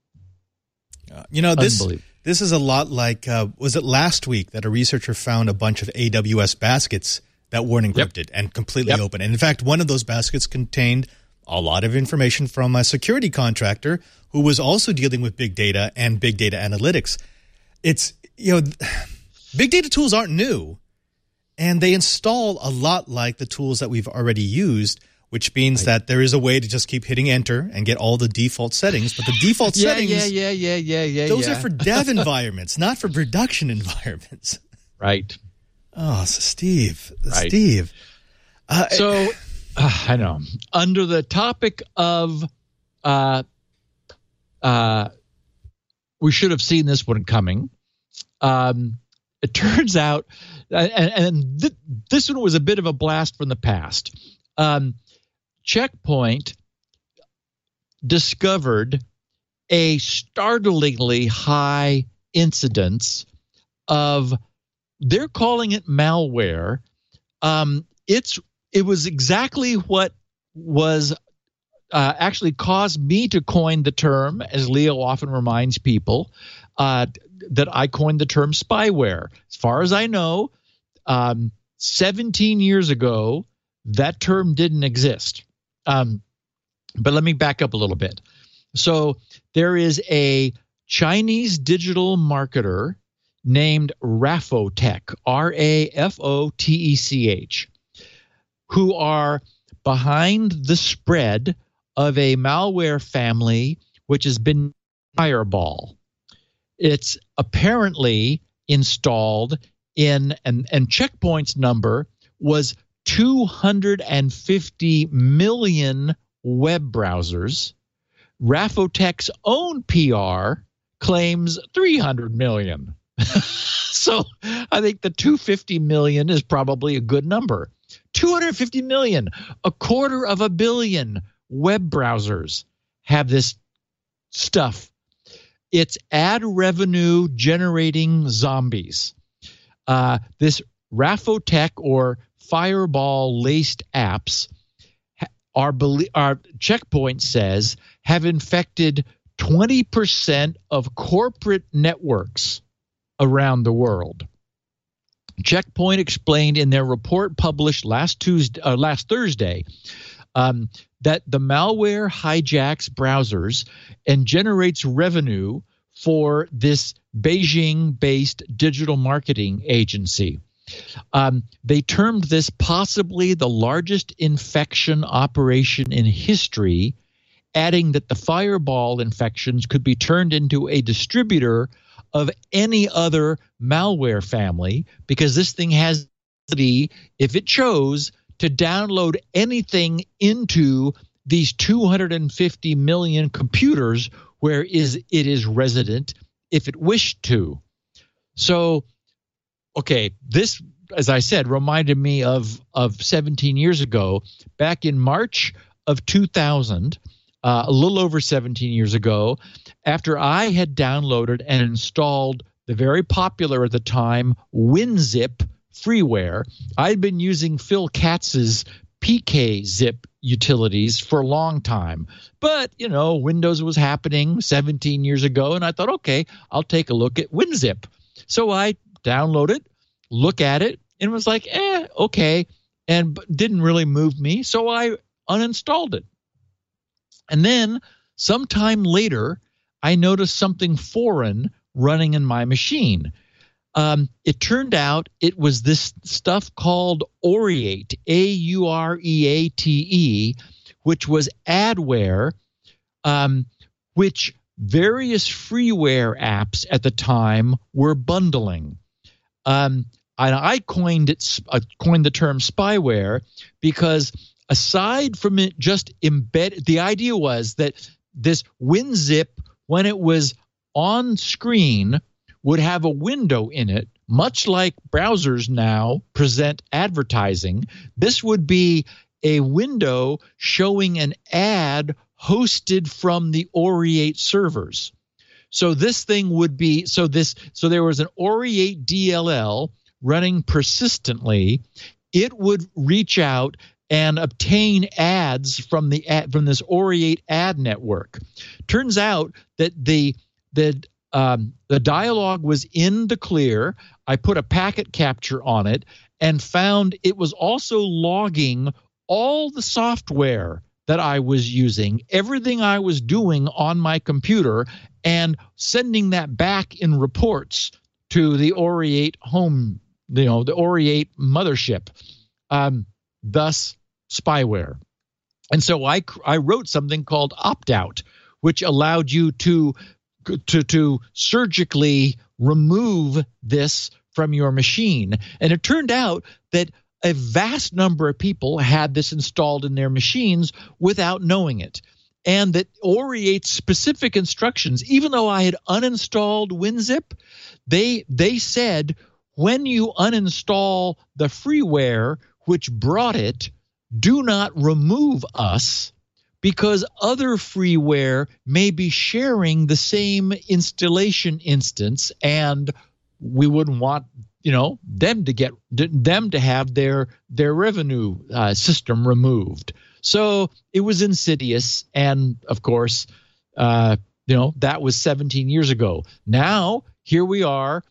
S1: This is a lot like, was it last week that a researcher found a bunch of AWS baskets that weren't encrypted and completely open? And in fact, one of those baskets contained a lot of information from a security contractor who was also dealing with big data and big data analytics. It's, big data tools aren't new, and they install a lot like the tools that we've already used, which means that there is a way to just keep hitting enter and get all the default settings. But the default settings, those are for dev environments, not for production environments.
S5: Right.
S1: Oh, so Steve.
S5: I know. Under the topic of, we should have seen this one coming. It turns out, this one was a bit of a blast from the past. Checkpoint discovered a startlingly high incidence of, they're calling it malware. It was exactly what was actually caused me to coin the term, as Leo often reminds people, that I coined the term spyware. As far as I know, 17 years ago, that term didn't exist. But let me back up a little bit. So there is a Chinese digital marketer named Rafotech, Rafotech, who are behind the spread of a malware family which has been Fireball. It's apparently installed in, and Checkpoint's number was 250 million web browsers. Rafotech's own PR claims 300 million. So I think the 250 million is probably a good number. 250 million, 250 million web browsers have this stuff. It's ad revenue generating zombies. This Rafotech or Fireball laced apps our Checkpoint says have infected 20% of corporate networks around the world. Checkpoint explained in their report published last Thursday that the malware hijacks browsers and generates revenue for this Beijing-based digital marketing agency. They termed this possibly the largest infection operation in history adding that the Fireball infections could be turned into a distributor of any other malware family, because this thing has the ability, if it chose, to download anything into these 250 million computers where it is resident if it wished to. So, okay, this, as I said, reminded me of 17 years ago. Back in March of 2000, a little over 17 years ago, after I had downloaded and installed the very popular at the time WinZip freeware. I'd been using Phil Katz's PKZip utilities for a long time. But, Windows was happening 17 years ago, and I thought, okay, I'll take a look at WinZip. So I downloaded, look at it, and was like, okay, and didn't really move me, so I uninstalled it. And then sometime later, I noticed something foreign running in my machine. It turned out it was this stuff called Aureate, Aureate, which was adware, which various freeware apps at the time were bundling. I coined the term spyware because aside from it just embedded, the idea was that this WinZip, when it was on screen, would have a window in it, much like browsers now present advertising. This would be a window showing an ad hosted from the Aureate servers. So this thing would be, so there was an Aureate DLL running persistently. It would reach out and obtain ads from this Aureate ad network. Turns out that the dialogue was in the clear. I put a packet capture on it and found it was also logging all the software that I was using, everything I was doing on my computer, and sending that back in reports to the Aureate home, the Aureate mothership, thus spyware. And so I wrote something called opt-out, which allowed you to surgically remove this from your machine. And it turned out that a vast number of people had this installed in their machines without knowing it. And that Aureate's specific instructions, even though I had uninstalled WinZip, they said, when you uninstall the freeware which brought it, do not remove us, because other freeware may be sharing the same installation instance, and we wouldn't want them to have their revenue system removed. So it was insidious, and of course, that was 17 years ago. Now here we are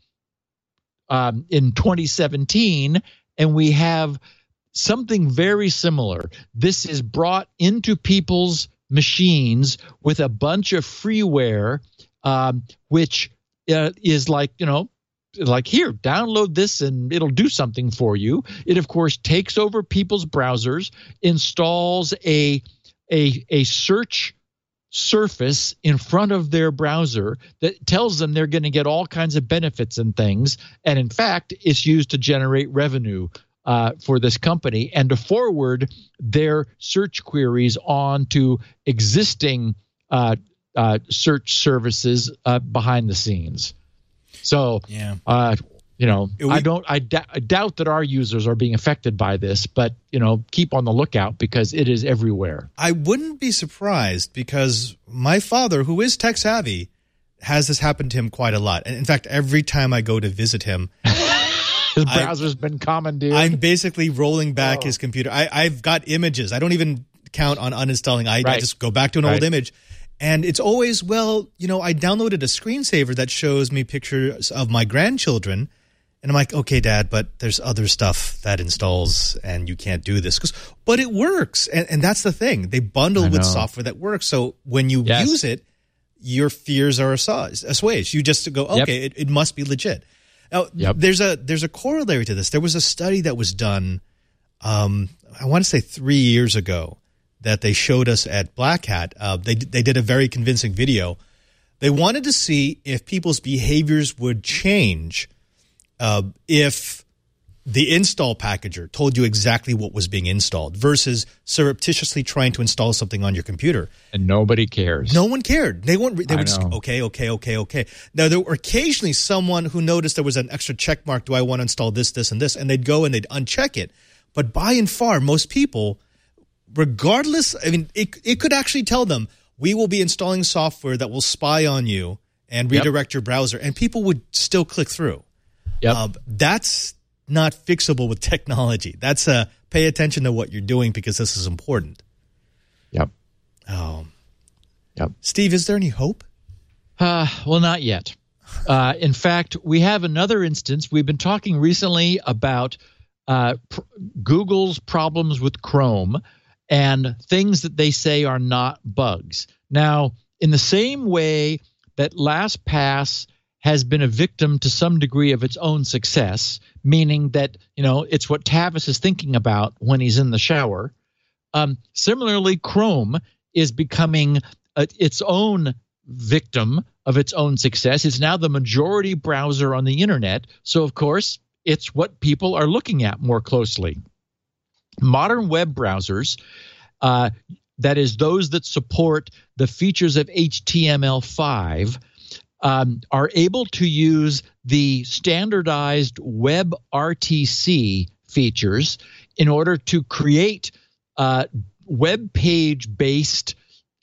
S5: in 2017, and we have something very similar. This is brought into people's machines with a bunch of freeware, which is like, here, download this and it'll do something for you. It, of course, takes over people's browsers, installs a search surface in front of their browser that tells them they're going to get all kinds of benefits and things. And in fact, it's used to generate revenue for this company and to forward their search queries on to existing search services behind the scenes. So, I doubt that our users are being affected by this, but keep on the lookout because it is everywhere.
S1: I wouldn't be surprised because my father, who is tech savvy, has this happen to him quite a lot. And in fact, every time I go to visit him,
S5: his browser's been commandeered.
S1: I'm basically rolling back his computer. I've got images. I don't even count on uninstalling. I just go back to an old image. And it's always, I downloaded a screensaver that shows me pictures of my grandchildren. And I'm like, okay, Dad, but there's other stuff that installs and you can't do this. But it works. And that's the thing. They bundle with software that works. So when you use it, your fears are assuaged. You just go, okay, it must be legit. Now, there's a corollary to this. There was a study that was done, I want to say 3 years ago, that they showed us at Black Hat. They did a very convincing video. They wanted to see if people's behaviors would change if the install packager told you exactly what was being installed versus surreptitiously trying to install something on your computer.
S5: And nobody cares.
S1: No one cared. They would just, okay. Now, there were occasionally someone who noticed there was an extra check mark. Do I want to install this, this, and this? And they'd go and they'd uncheck it. But by and far, most people, regardless, I mean, it could actually tell them, we will be installing software that will spy on you and redirect your browser. And people would still click through.
S5: Yep.
S1: That's not fixable with technology. That's pay attention to what you're doing because this is important.
S5: Yep.
S1: Yep. Steve, is there any hope?
S5: Well, not yet. In fact, we have another instance. We've been talking recently about Google's problems with Chrome and things that they say are not bugs. Now, in the same way that LastPass has been a victim to some degree of its own success, meaning that, it's what Tavis is thinking about when he's in the shower. Similarly, Chrome is becoming its own victim of its own success. It's now the majority browser on the internet. So, of course, it's what people are looking at more closely. Modern web browsers, that is those that support the features of HTML5, are able to use the standardized WebRTC features in order to create web page-based,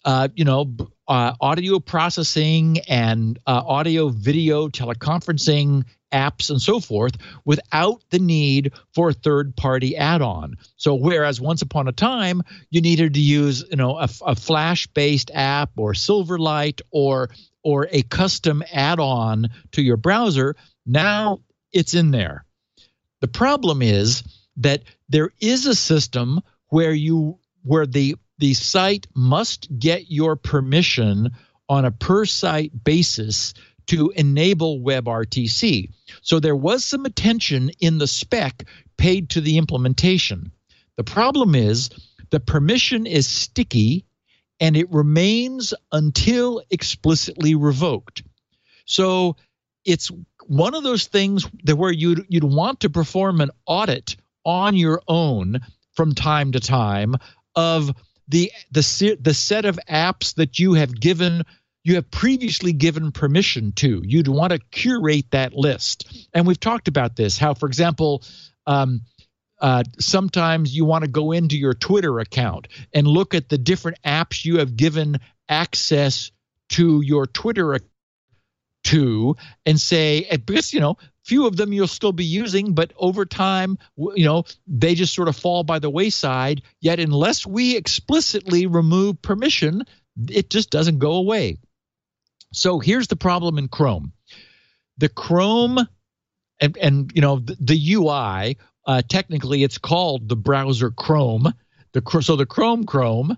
S5: audio processing and audio, video, teleconferencing apps and so forth without the need for a third-party add-on. So whereas once upon a time you needed to use, a Flash-based app or Silverlight or a custom add-on to your browser, now it's in there. The problem is that there is a system where the site must get your permission on a per-site basis to enable WebRTC. So there was some attention in the spec paid to the implementation. The problem is the permission is sticky and it remains until explicitly revoked. So it's one of those things that where you'd want to perform an audit on your own from time to time of the set of apps that you have previously given permission to. You'd want to curate that list. And we've talked about this, how, for example, sometimes you want to go into your Twitter account and look at the different apps you have given access to your Twitter to and say, because, few of them you'll still be using, but over time, they just sort of fall by the wayside. Yet unless we explicitly remove permission, it just doesn't go away. So here's the problem in Chrome. The Chrome and the UI, technically it's called the browser Chrome. So the Chrome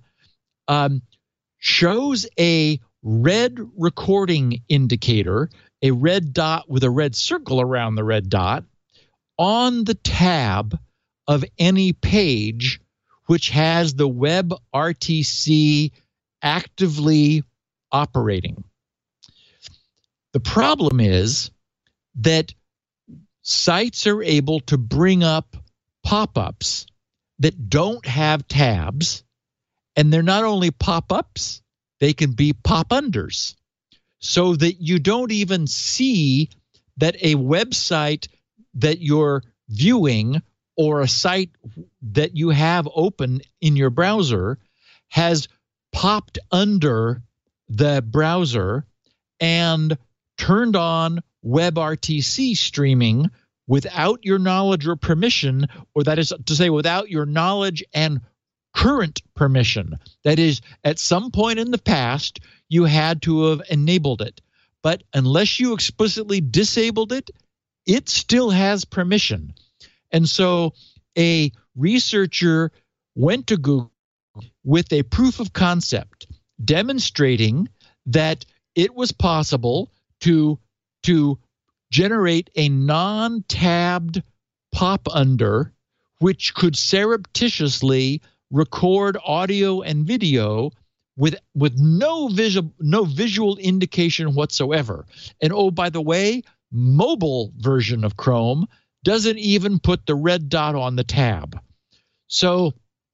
S5: shows a red recording indicator, a red dot with a red circle around the red dot, on the tab of any page which has the WebRTC actively operating. The problem is that sites are able to bring up pop-ups that don't have tabs, and they're not only pop-ups, they can be pop-unders, so that you don't even see that a website that you're viewing or a site that you have open in your browser has popped under the browser and turned on WebRTC streaming without your knowledge or permission, or that is to say without your knowledge and current permission. That is, at some point in the past, you had to have enabled it. But unless you explicitly disabled it, it still has permission. And so a researcher went to Google with a proof of concept demonstrating that it was possible to generate a non-tabbed pop-under which could surreptitiously record audio and video with no visual indication whatsoever. And oh, by the way, mobile version of Chrome doesn't even put the red dot on the tab. So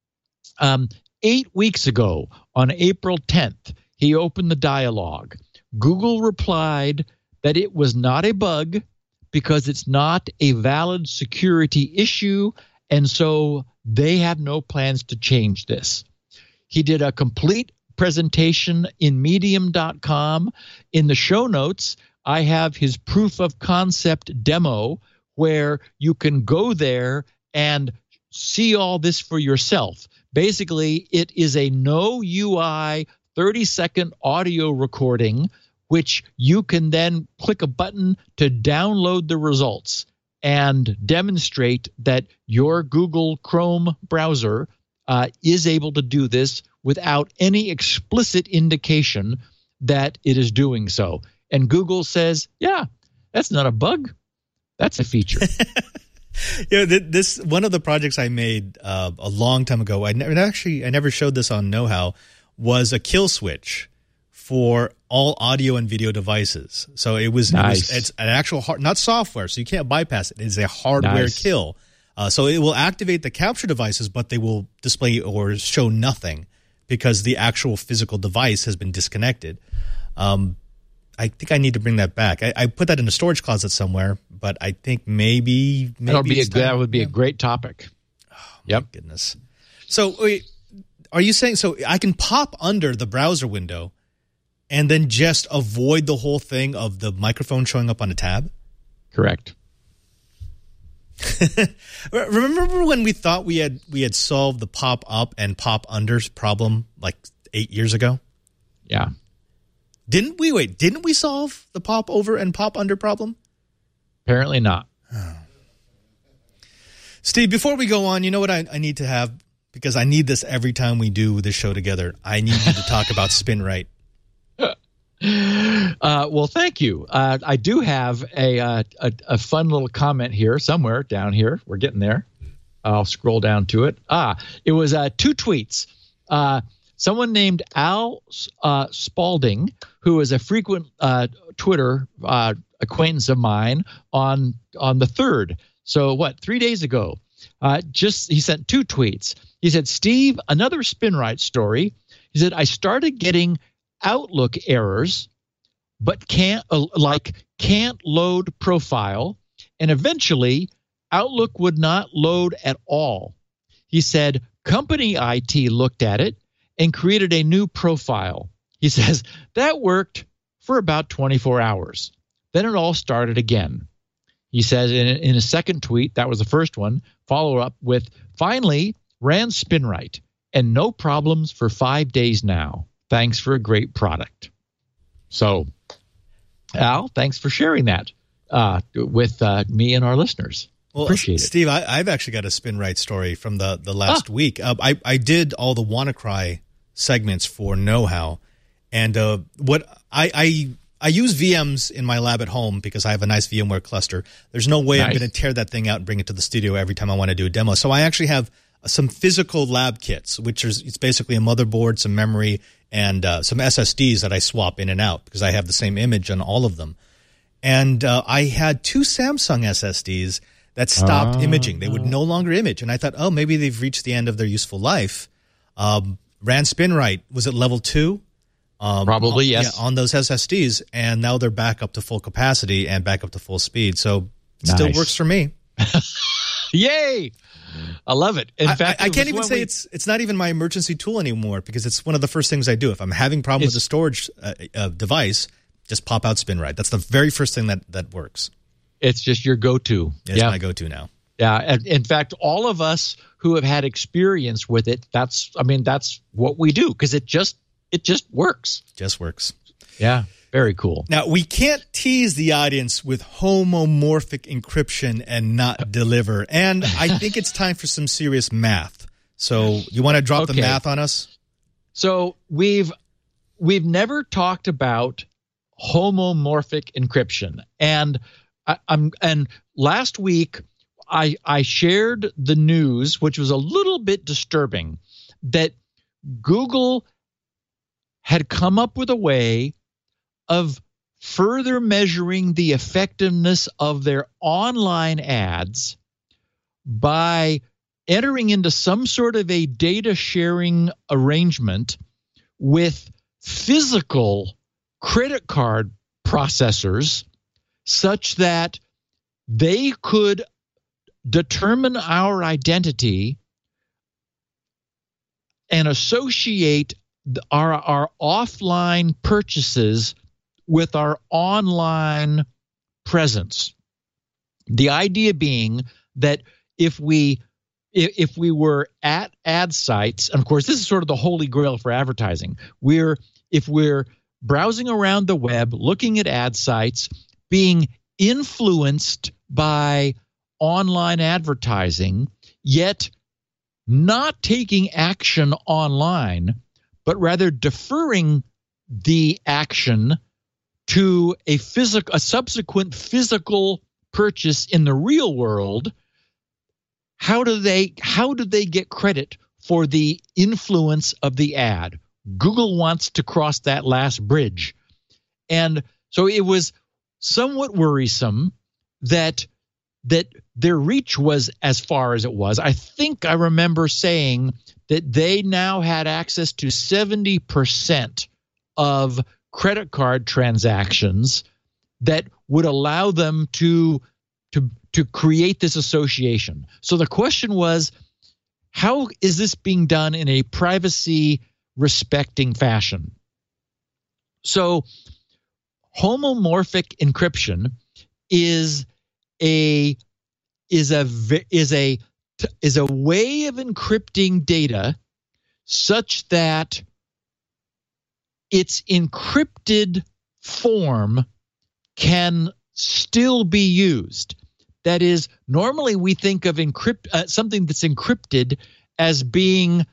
S5: 8 weeks ago, on April 10th, he opened the dialog. Google replied that it was not a bug because it's not a valid security issue, and so they have no plans to change this. He did a complete presentation in medium.com. In the show notes, I have his proof of concept demo where you can go there and see all this for yourself. Basically, it is a no UI 30-second audio recording, which you can then click a button to download the results and demonstrate that your Google Chrome browser is able to do this without any explicit indication that it is doing so. And Google says, yeah, that's not a bug. That's a feature.
S1: This one of the projects I made a long time ago. I never showed this on Know How. Was a kill switch for all audio and video devices. So it's an actual not software, so you can't bypass it. It's a hardware kill. So it will activate the capture devices, but they will display or show nothing because the actual physical device has been disconnected. I think I need to bring that back. I put that in a storage closet somewhere, but I think maybe
S5: that would be a great topic.
S1: Oh, my goodness. So wait, are you saying so I can pop under the browser window and then just avoid the whole thing of the microphone showing up on a tab?
S5: Correct.
S1: Remember when we thought we had solved the pop up and pop unders problem like 8 years ago?
S5: Yeah.
S1: Didn't we solve the pop over and pop under problem?
S5: Apparently not.
S1: Oh. Steve, before we go on, you know what I need to have? Because I need this every time we do this show together. I need you to talk about SpinRite.
S5: Well, thank you. I do have a fun little comment here somewhere down here. We're getting there. I'll scroll down to it. It was 2 tweets. Someone named Al Spalding, who is a frequent Twitter acquaintance of mine, on the 3rd. So 3 days ago, he sent 2 tweets. He said, Steve, another SpinRite story. He said, I started getting Outlook errors, but can't load profile, and eventually Outlook would not load at all. He said, company IT looked at it and created a new profile. He says, that worked for about 24 hours. Then it all started again. He says in a second tweet, that was the first one, follow up with, finally ran SpinRite and no problems for 5 days now. Thanks for a great product. So, Al, thanks for sharing that with me and our listeners.
S1: Well,
S5: appreciate it.
S1: Steve, I've actually got a SpinRite story from the last week. I did all the WannaCry segments for Know How, and what I use VMs in my lab at home because I have a nice VMware cluster. There's no way I'm going to tear that thing out and bring it to the studio every time I want to do a demo. So I actually have some physical lab kits, it's basically a motherboard, some memory, and some SSDs that I swap in and out because I have the same image on all of them. And I had 2 Samsung SSDs that stopped imaging. They would no longer image. And I thought, maybe they've reached the end of their useful life. Ran SpinRite. Was it level 2?
S5: Probably, yes.
S1: Yeah, on those SSDs. And now they're back up to full capacity and back up to full speed. So it still works for me.
S5: Yay! I love it. In fact,
S1: I can't even say it's not even my emergency tool anymore because it's one of the first things I do. If I'm having problems with the storage device, just pop out SpinRite. That's the very first thing that works.
S5: It's just your go-to.
S1: It's my go-to now.
S5: Yeah. And in fact, all of us who have had experience with it, that's what we do because it just works.
S1: Just works.
S5: Yeah. Very cool.
S1: Now, we can't tease the audience with homomorphic encryption and not deliver. And I think it's time for some serious math. So you want to drop the math on us?
S5: So we've never talked about homomorphic encryption. And and last week I shared the news, which was a little bit disturbing, that Google had come up with a way of further measuring the effectiveness of their online ads by entering into some sort of a data sharing arrangement with physical credit card processors such that they could determine our identity and associate our offline purchases with our online presence. The idea being that if we were at ad sites, and of course this is sort of the holy grail for advertising, if we're browsing around the web, looking at ad sites, being influenced by online advertising, yet not taking action online, but rather deferring the action to a subsequent physical purchase in the real world, how do they get credit for the influence of the ad? Google wants to cross that last bridge. And so it was somewhat worrisome that their reach was as far as it was. I think I remember saying that they now had access to 70% of credit card transactions that would allow them to create this association. So the question was, how is this being done in a privacy respecting fashion? So homomorphic encryption is a way of encrypting data such that its encrypted form can still be used. That is, normally we think of something that's encrypted as being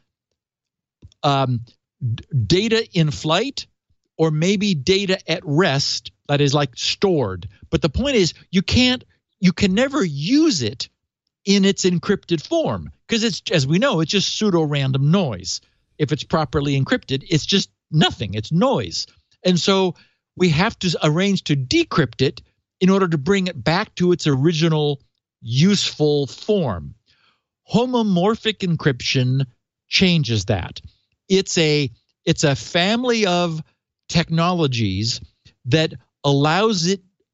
S5: data in flight or maybe data at rest, that is like stored. But the point is you can never use it in its encrypted form because it's, as we know, it's just pseudo-random noise. If it's properly encrypted, it's just nothing. It's noise. And so we have to arrange to decrypt it in order to bring it back to its original useful form. Homomorphic encryption changes that. It's a family of technologies that allows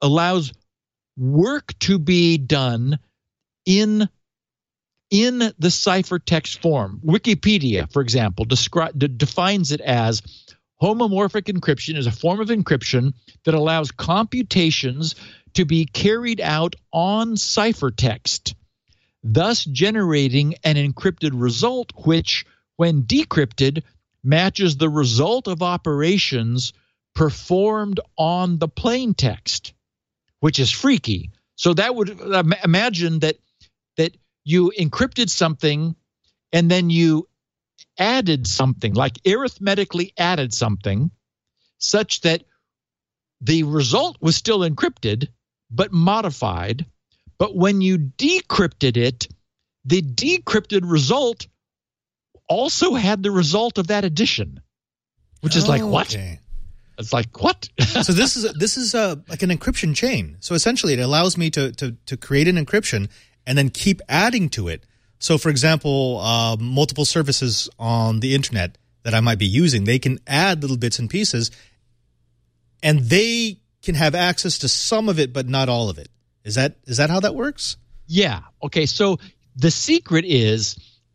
S5: work to be done in the ciphertext form. Wikipedia, for example, defines it as homomorphic encryption is a form of encryption that allows computations to be carried out on ciphertext, thus generating an encrypted result which, when decrypted, matches the result of operations performed on the plain text, which is freaky. So that would imagine that you encrypted something and then you added something, like arithmetically added something, such that the result was still encrypted but modified. But when you decrypted it, the decrypted result also had the result of that addition, which is like, what?
S1: Okay.
S5: It's like, what?
S1: So this is like an encryption chain. So essentially it allows me to create an encryption and then keep adding to it. So for example, multiple services on the internet that I might be using, they can add little bits and pieces and they can have access to some of it, but not all of it. Is that how that works?
S5: Yeah. Okay. So the secret is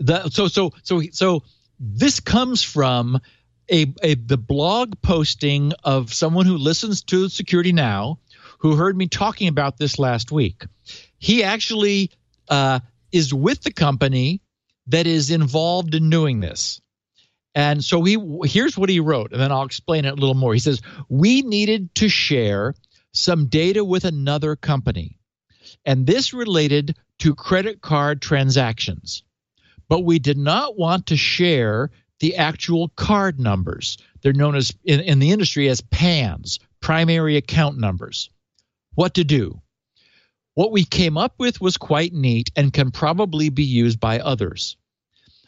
S5: so this comes from the blog posting of someone who listens to Security Now, who heard me talking about this last week. He actually is with the company that is involved in doing this. And so here's what he wrote, and then I'll explain it a little more. He says, we needed to share some data with another company, and this related to credit card transactions. But we did not want to share the actual card numbers. They're known as in the industry as PANs, primary account numbers. What to do? What we came up with was quite neat and can probably be used by others.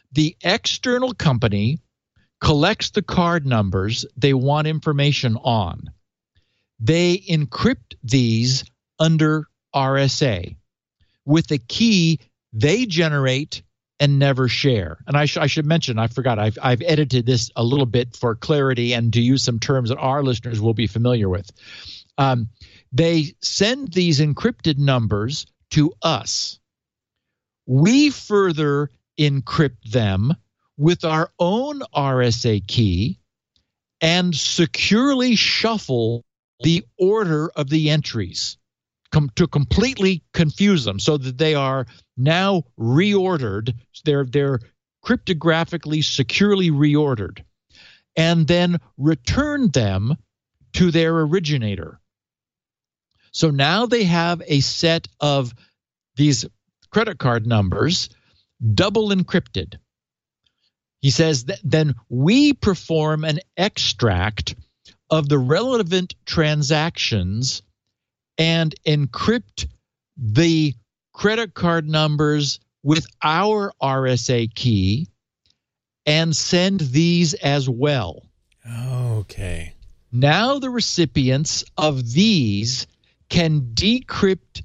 S5: the external company collects the card numbers they want information on. They encrypt these under RSA with a key they generate and never share. And I should mention, I forgot, I've edited this a little bit for clarity and to use some terms that our listeners will be familiar with. They send these encrypted numbers to us. We further encrypt them with our own RSA key and securely shuffle the order of the entries to completely confuse them so that they are now reordered. They're cryptographically securely reordered, and then return them to their originator. So now they have a set of these credit card numbers double encrypted. He says that then we perform an extract of the relevant transactions and encrypt the credit card numbers with our RSA key and send these as well.
S1: Okay.
S5: Now the recipients of these can encrypt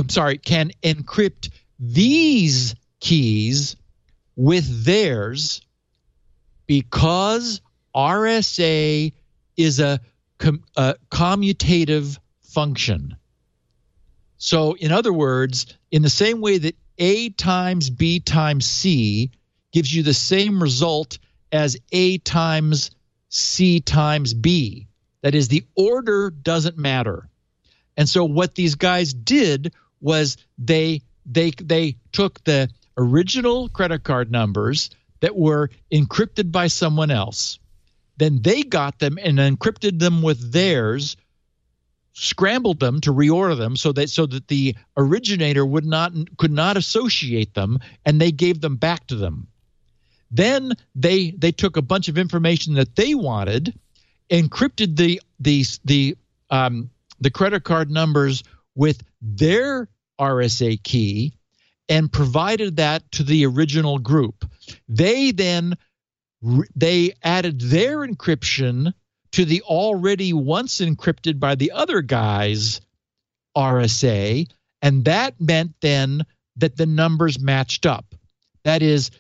S5: these keys with theirs because RSA is a commutative function. So in other words, in the same way that A times B times C gives you the same result as A times C times B, that is, the order doesn't matter. And so what these guys did was they took the original credit card numbers that were encrypted by someone else. Then they got them and encrypted them with theirs, scrambled them to reorder them so that the originator could not associate them, and they gave them back to them. Then they took a bunch of information that they wanted, encrypted the credit card numbers with their RSA key, and provided that to the original group. They then they added their encryption to the already once encrypted by the other guy's RSA, and that meant then that the numbers matched up. That is,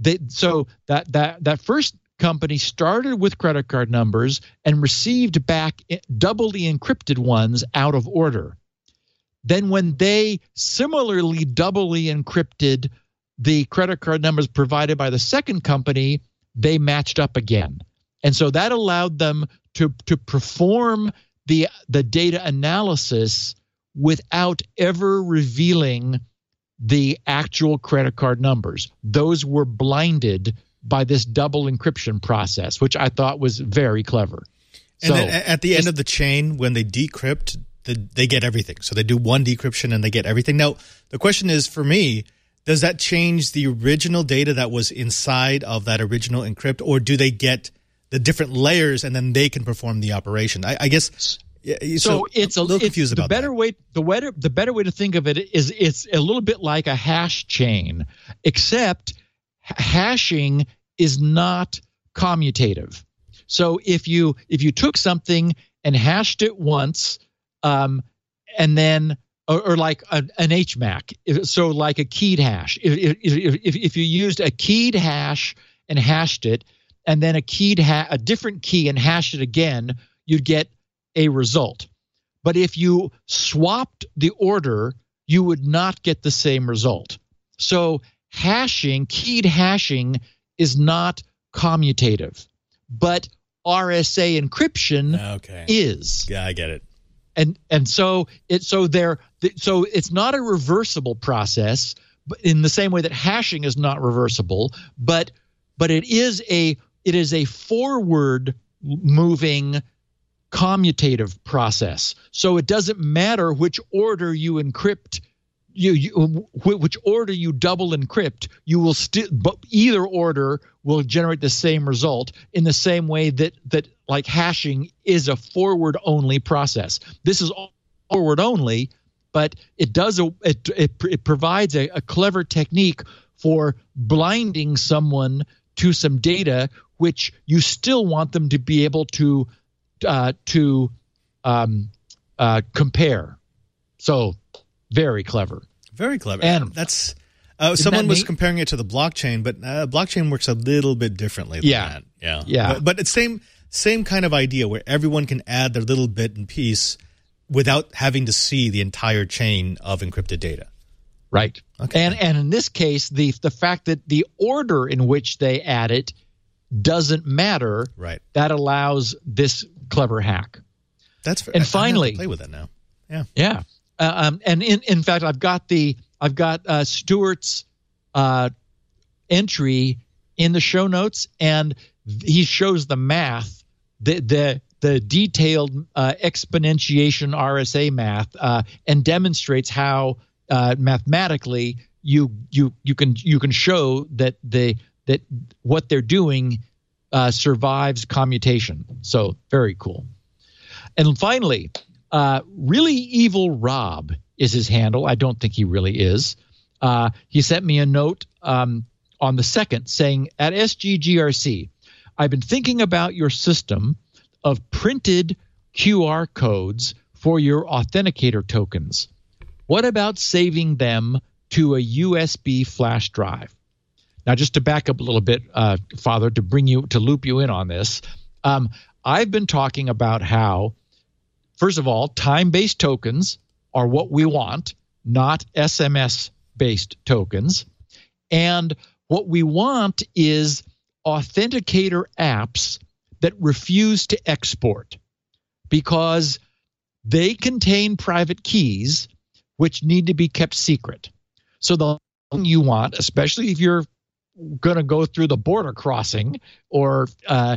S5: that first company started with credit card numbers and received back doubly encrypted ones out of order. Then when they similarly doubly encrypted the credit card numbers provided by the second company, they matched up again. And so that allowed them to perform the data analysis without ever revealing the actual credit card numbers. Those were blinded by this double encryption process, which I thought was very clever.
S1: And then at the end of the chain, when they decrypt, they get everything. So they do one decryption and they get everything. Now, the question is, for me, does that change the original data that was inside of that original encrypt, or do they get the different layers and then they can perform the operation? I guess. So it's a little confused about that. The better way to think of it is it's a little bit like a hash chain, except hashing is not commutative. So if you took something and hashed it once, and then or like an HMAC, so like a keyed hash. If you used a keyed hash and hashed it, and then a different key and hashed it again, you'd get a result. But if you swapped the order, you would not get the same result. So keyed hashing is not commutative, but RSA encryption is. Yeah, I get it.
S5: And so it's not a reversible process, but in the same way that hashing is not reversible, but it is a forward moving commutative process. So it doesn't matter which order you encrypt, which order you double encrypt, you will but either order will generate the same result, in the same way that like hashing is a forward only process. This is forward only, but it provides a clever technique for blinding someone to some data which you still want them to be able to compare. So very clever.
S1: Very clever.
S5: And
S1: that's someone was comparing it to the blockchain, but blockchain works a little bit differently than that. Yeah. But it's same kind of idea where everyone can add their little bit and piece without having to see the entire chain of encrypted data.
S5: Right.
S1: Okay.
S5: And in this case, the fact that the order in which they add it doesn't matter.
S1: Right.
S5: That allows this clever hack.
S1: That's
S5: and finally,
S1: I have to play with it now. Yeah.
S5: Yeah. And in fact, I've got Stuart's entry in the show notes, and he shows the math, the detailed exponentiation RSA math, and demonstrates how mathematically you can show that that what they're doing survives commutation. So very cool. And finally, Really Evil Rob is his handle. I don't think he really is. He sent me a note on the 2nd saying, at SGGRC, I've been thinking about your system of printed QR codes for your authenticator tokens. What about saving them to a USB flash drive? Now, just to back up a little bit, Father, to loop you in on this, I've been talking about how, first of all, time-based tokens are what we want, not SMS-based tokens. And what we want is authenticator apps that refuse to export because they contain private keys which need to be kept secret. So the thing you want, especially if you're going to go through the border crossing or a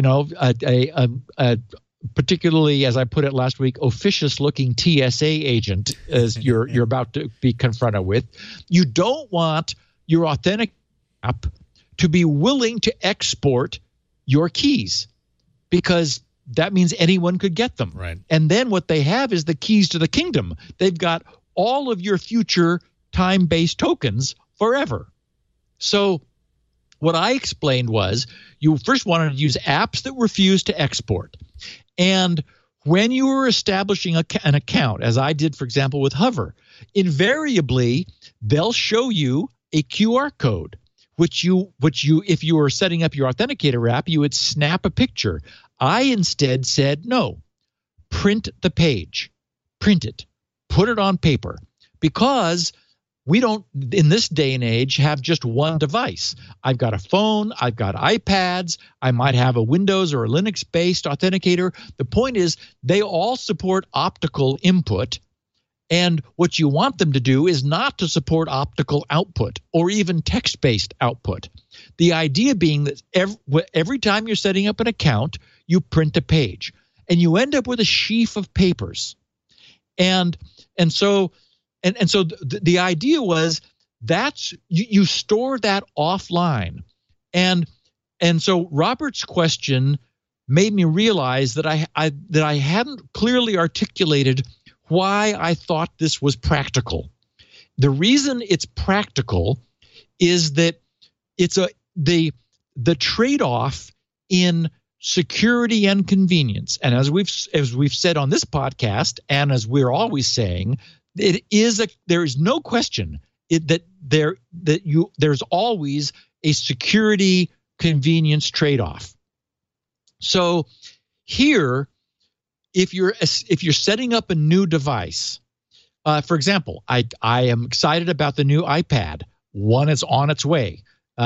S5: particularly, as I put it last week, officious-looking TSA agent as you're about to be confronted with, you don't want your authentic app to be willing to export your keys because that means anyone could get them.
S1: Right.
S5: And then what they have is the keys to the kingdom. They've got all of your future time-based tokens forever. So what I explained was you first wanted to use apps that refuse to export. And when you were establishing an account, as I did, for example, with Hover, invariably they'll show you a QR code, which you, if you were setting up your authenticator app, you would snap a picture. I instead said, no, print the page, print it, put it on paper, because we don't, in this day and age, have just one device. I've got a phone, I've got iPads, I might have a Windows or a Linux-based authenticator. The point is they all support optical input, and what you want them to do is not to support optical output or even text-based output. The idea being that every time you're setting up an account, you print a page, and you end up with a sheaf of papers. And so the idea was that's you store that offline, and so Robert's question made me realize that I hadn't clearly articulated why I thought this was practical. The reason it's practical is that it's the trade-off in security and convenience, and as we've said on this podcast, and as we're always saying, there is no question there's always a security convenience trade-off. So here, if you're setting up a new device, for example, I am excited about the new iPad. One is on its way.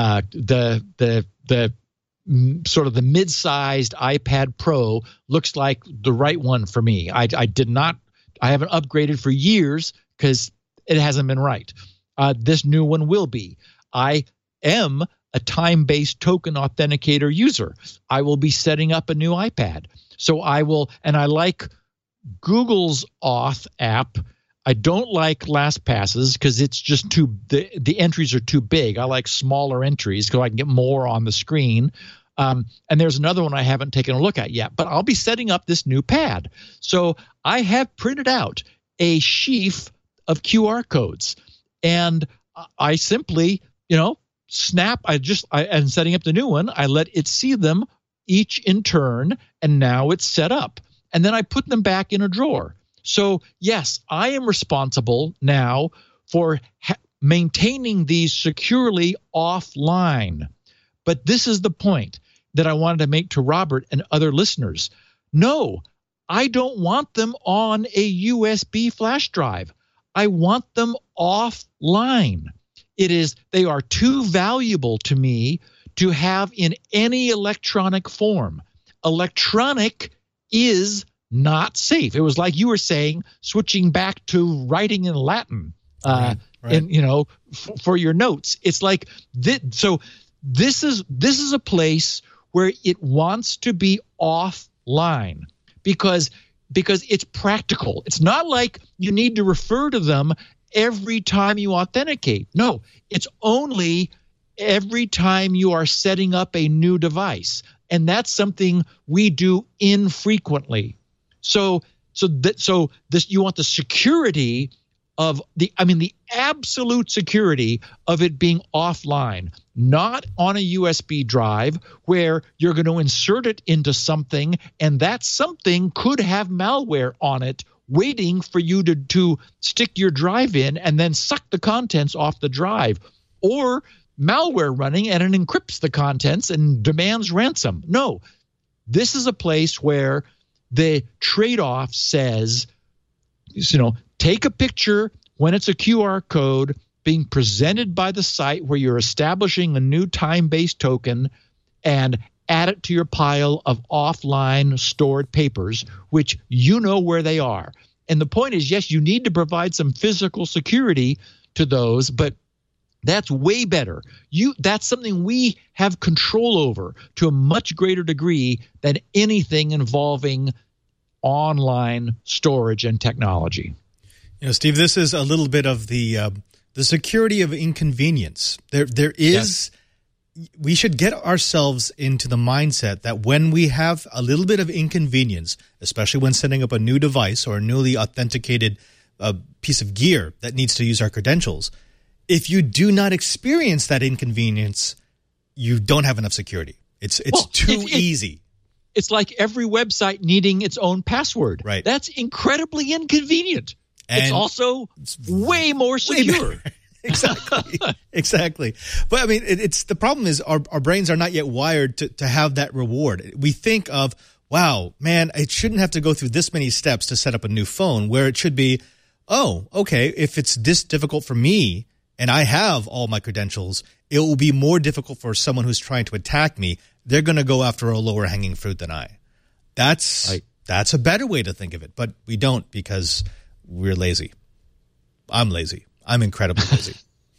S5: The sort of the mid-sized iPad Pro looks like the right one for me. I haven't upgraded for years because it hasn't been right. This new one will be. I am a time-based token authenticator user. I will be setting up a new iPad. So I will, and I like Google's Auth app. I don't like LastPass's because it's just the entries are too big. I like smaller entries because I can get more on the screen. And there's another one I haven't taken a look at yet, but I'll be setting up this new pad. So I have printed out a sheaf of QR codes, and I simply snap. And setting up the new one, I let it see them each in turn, and now it's set up. And then I put them back in a drawer. So yes, I am responsible now for maintaining these securely offline. But this is the point that I wanted to make to Robert and other listeners. No, I don't want them on a USB flash drive. I want them offline. They are too valuable to me to have in any electronic form. Electronic is not safe. It was like you were saying, switching back to writing in Latin, right. And for your notes. It's like this. So this is a place where it wants to be offline because it's practical. It's not like you need to refer to them every time you authenticate. No, it's only every time you are setting up a new device. And that's something we do infrequently. So you want the security of the absolute security of it being offline, not on a USB drive where you're going to insert it into something, and that something could have malware on it waiting for you to stick your drive in and then suck the contents off the drive, or malware running and it encrypts the contents and demands ransom. No, this is a place where the trade-off says, take a picture when it's a QR code being presented by the site where you're establishing a new time-based token, and add it to your pile of offline stored papers, which you know where they are. And the point is, yes, you need to provide some physical security to those, but that's way better. That's something we have control over to a much greater degree than anything involving online storage and technology.
S1: Steve, this is a little bit of the security of inconvenience. There is. Yes. We should get ourselves into the mindset that when we have a little bit of inconvenience, especially when setting up a new device or a newly authenticated piece of gear that needs to use our credentials, if you do not experience that inconvenience, you don't have enough security. It's too easy.
S5: It's like every website needing its own password.
S1: Right.
S5: That's incredibly inconvenient. And it's also way more secure.
S1: Exactly. But I mean, it's the problem is our brains are not yet wired to have that reward. We think of, wow, man, I shouldn't have to go through this many steps to set up a new phone, where it should be, oh, okay, if it's this difficult for me and I have all my credentials, it will be more difficult for someone who's trying to attack me. They're going to go after a lower hanging fruit than I. That's a better way to think of it, but we don't because we're lazy. I'm lazy. I'm incredibly lazy.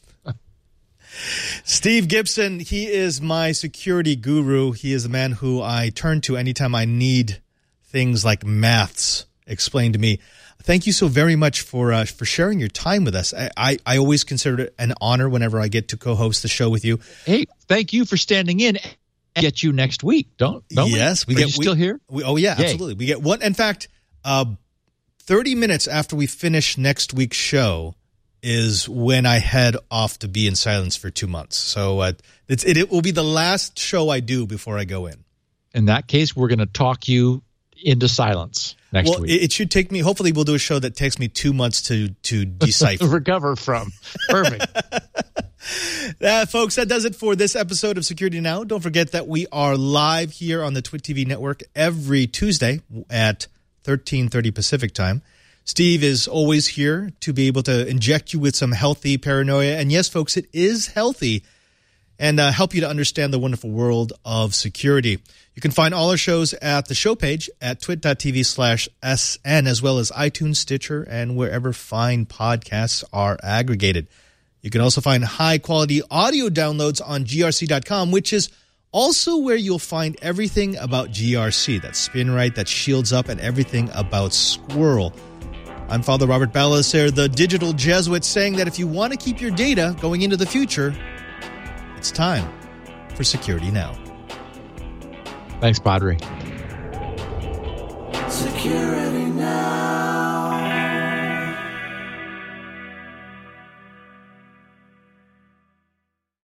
S1: Steve Gibson, he is my security guru. He is the man who I turn to anytime I need things like maths explained to me. Thank you so very much for sharing your time with us. I always consider it an honor whenever I get to co-host the show with you.
S5: Hey, thank you for standing in. And get you next week, don't
S1: yes,
S5: we? Yes, still here?
S1: Oh yeah, yay. Absolutely. We get one. In fact, 30 minutes after we finish next week's show is when I head off to be in silence for 2 months. So it will be the last show I do before I go in.
S5: In that case, we're going to talk you into silence next week.
S1: It should take me, hopefully we'll do a show that takes me 2 months to decipher.
S5: Recover from. Perfect.
S1: Folks, that does it for this episode of Security Now. Don't forget that we are live here on the Twit TV network every Tuesday at 13:30 Pacific time. Steve is always here to be able to inject you with some healthy paranoia. And yes, folks, it is healthy, and help you to understand the wonderful world of security. You can find all our shows at the show page at twit.tv/SN, as well as iTunes, Stitcher, and wherever fine podcasts are aggregated. You can also find high-quality audio downloads on grc.com, which is also where you'll find everything about GRC. That's SpinRite, that's Shields Up, and everything about Squirrel. I'm Father Robert Balacer, the digital Jesuit, saying that if you want to keep your data going into the future, it's time for Security Now.
S5: Thanks, Padre.
S2: Security Now.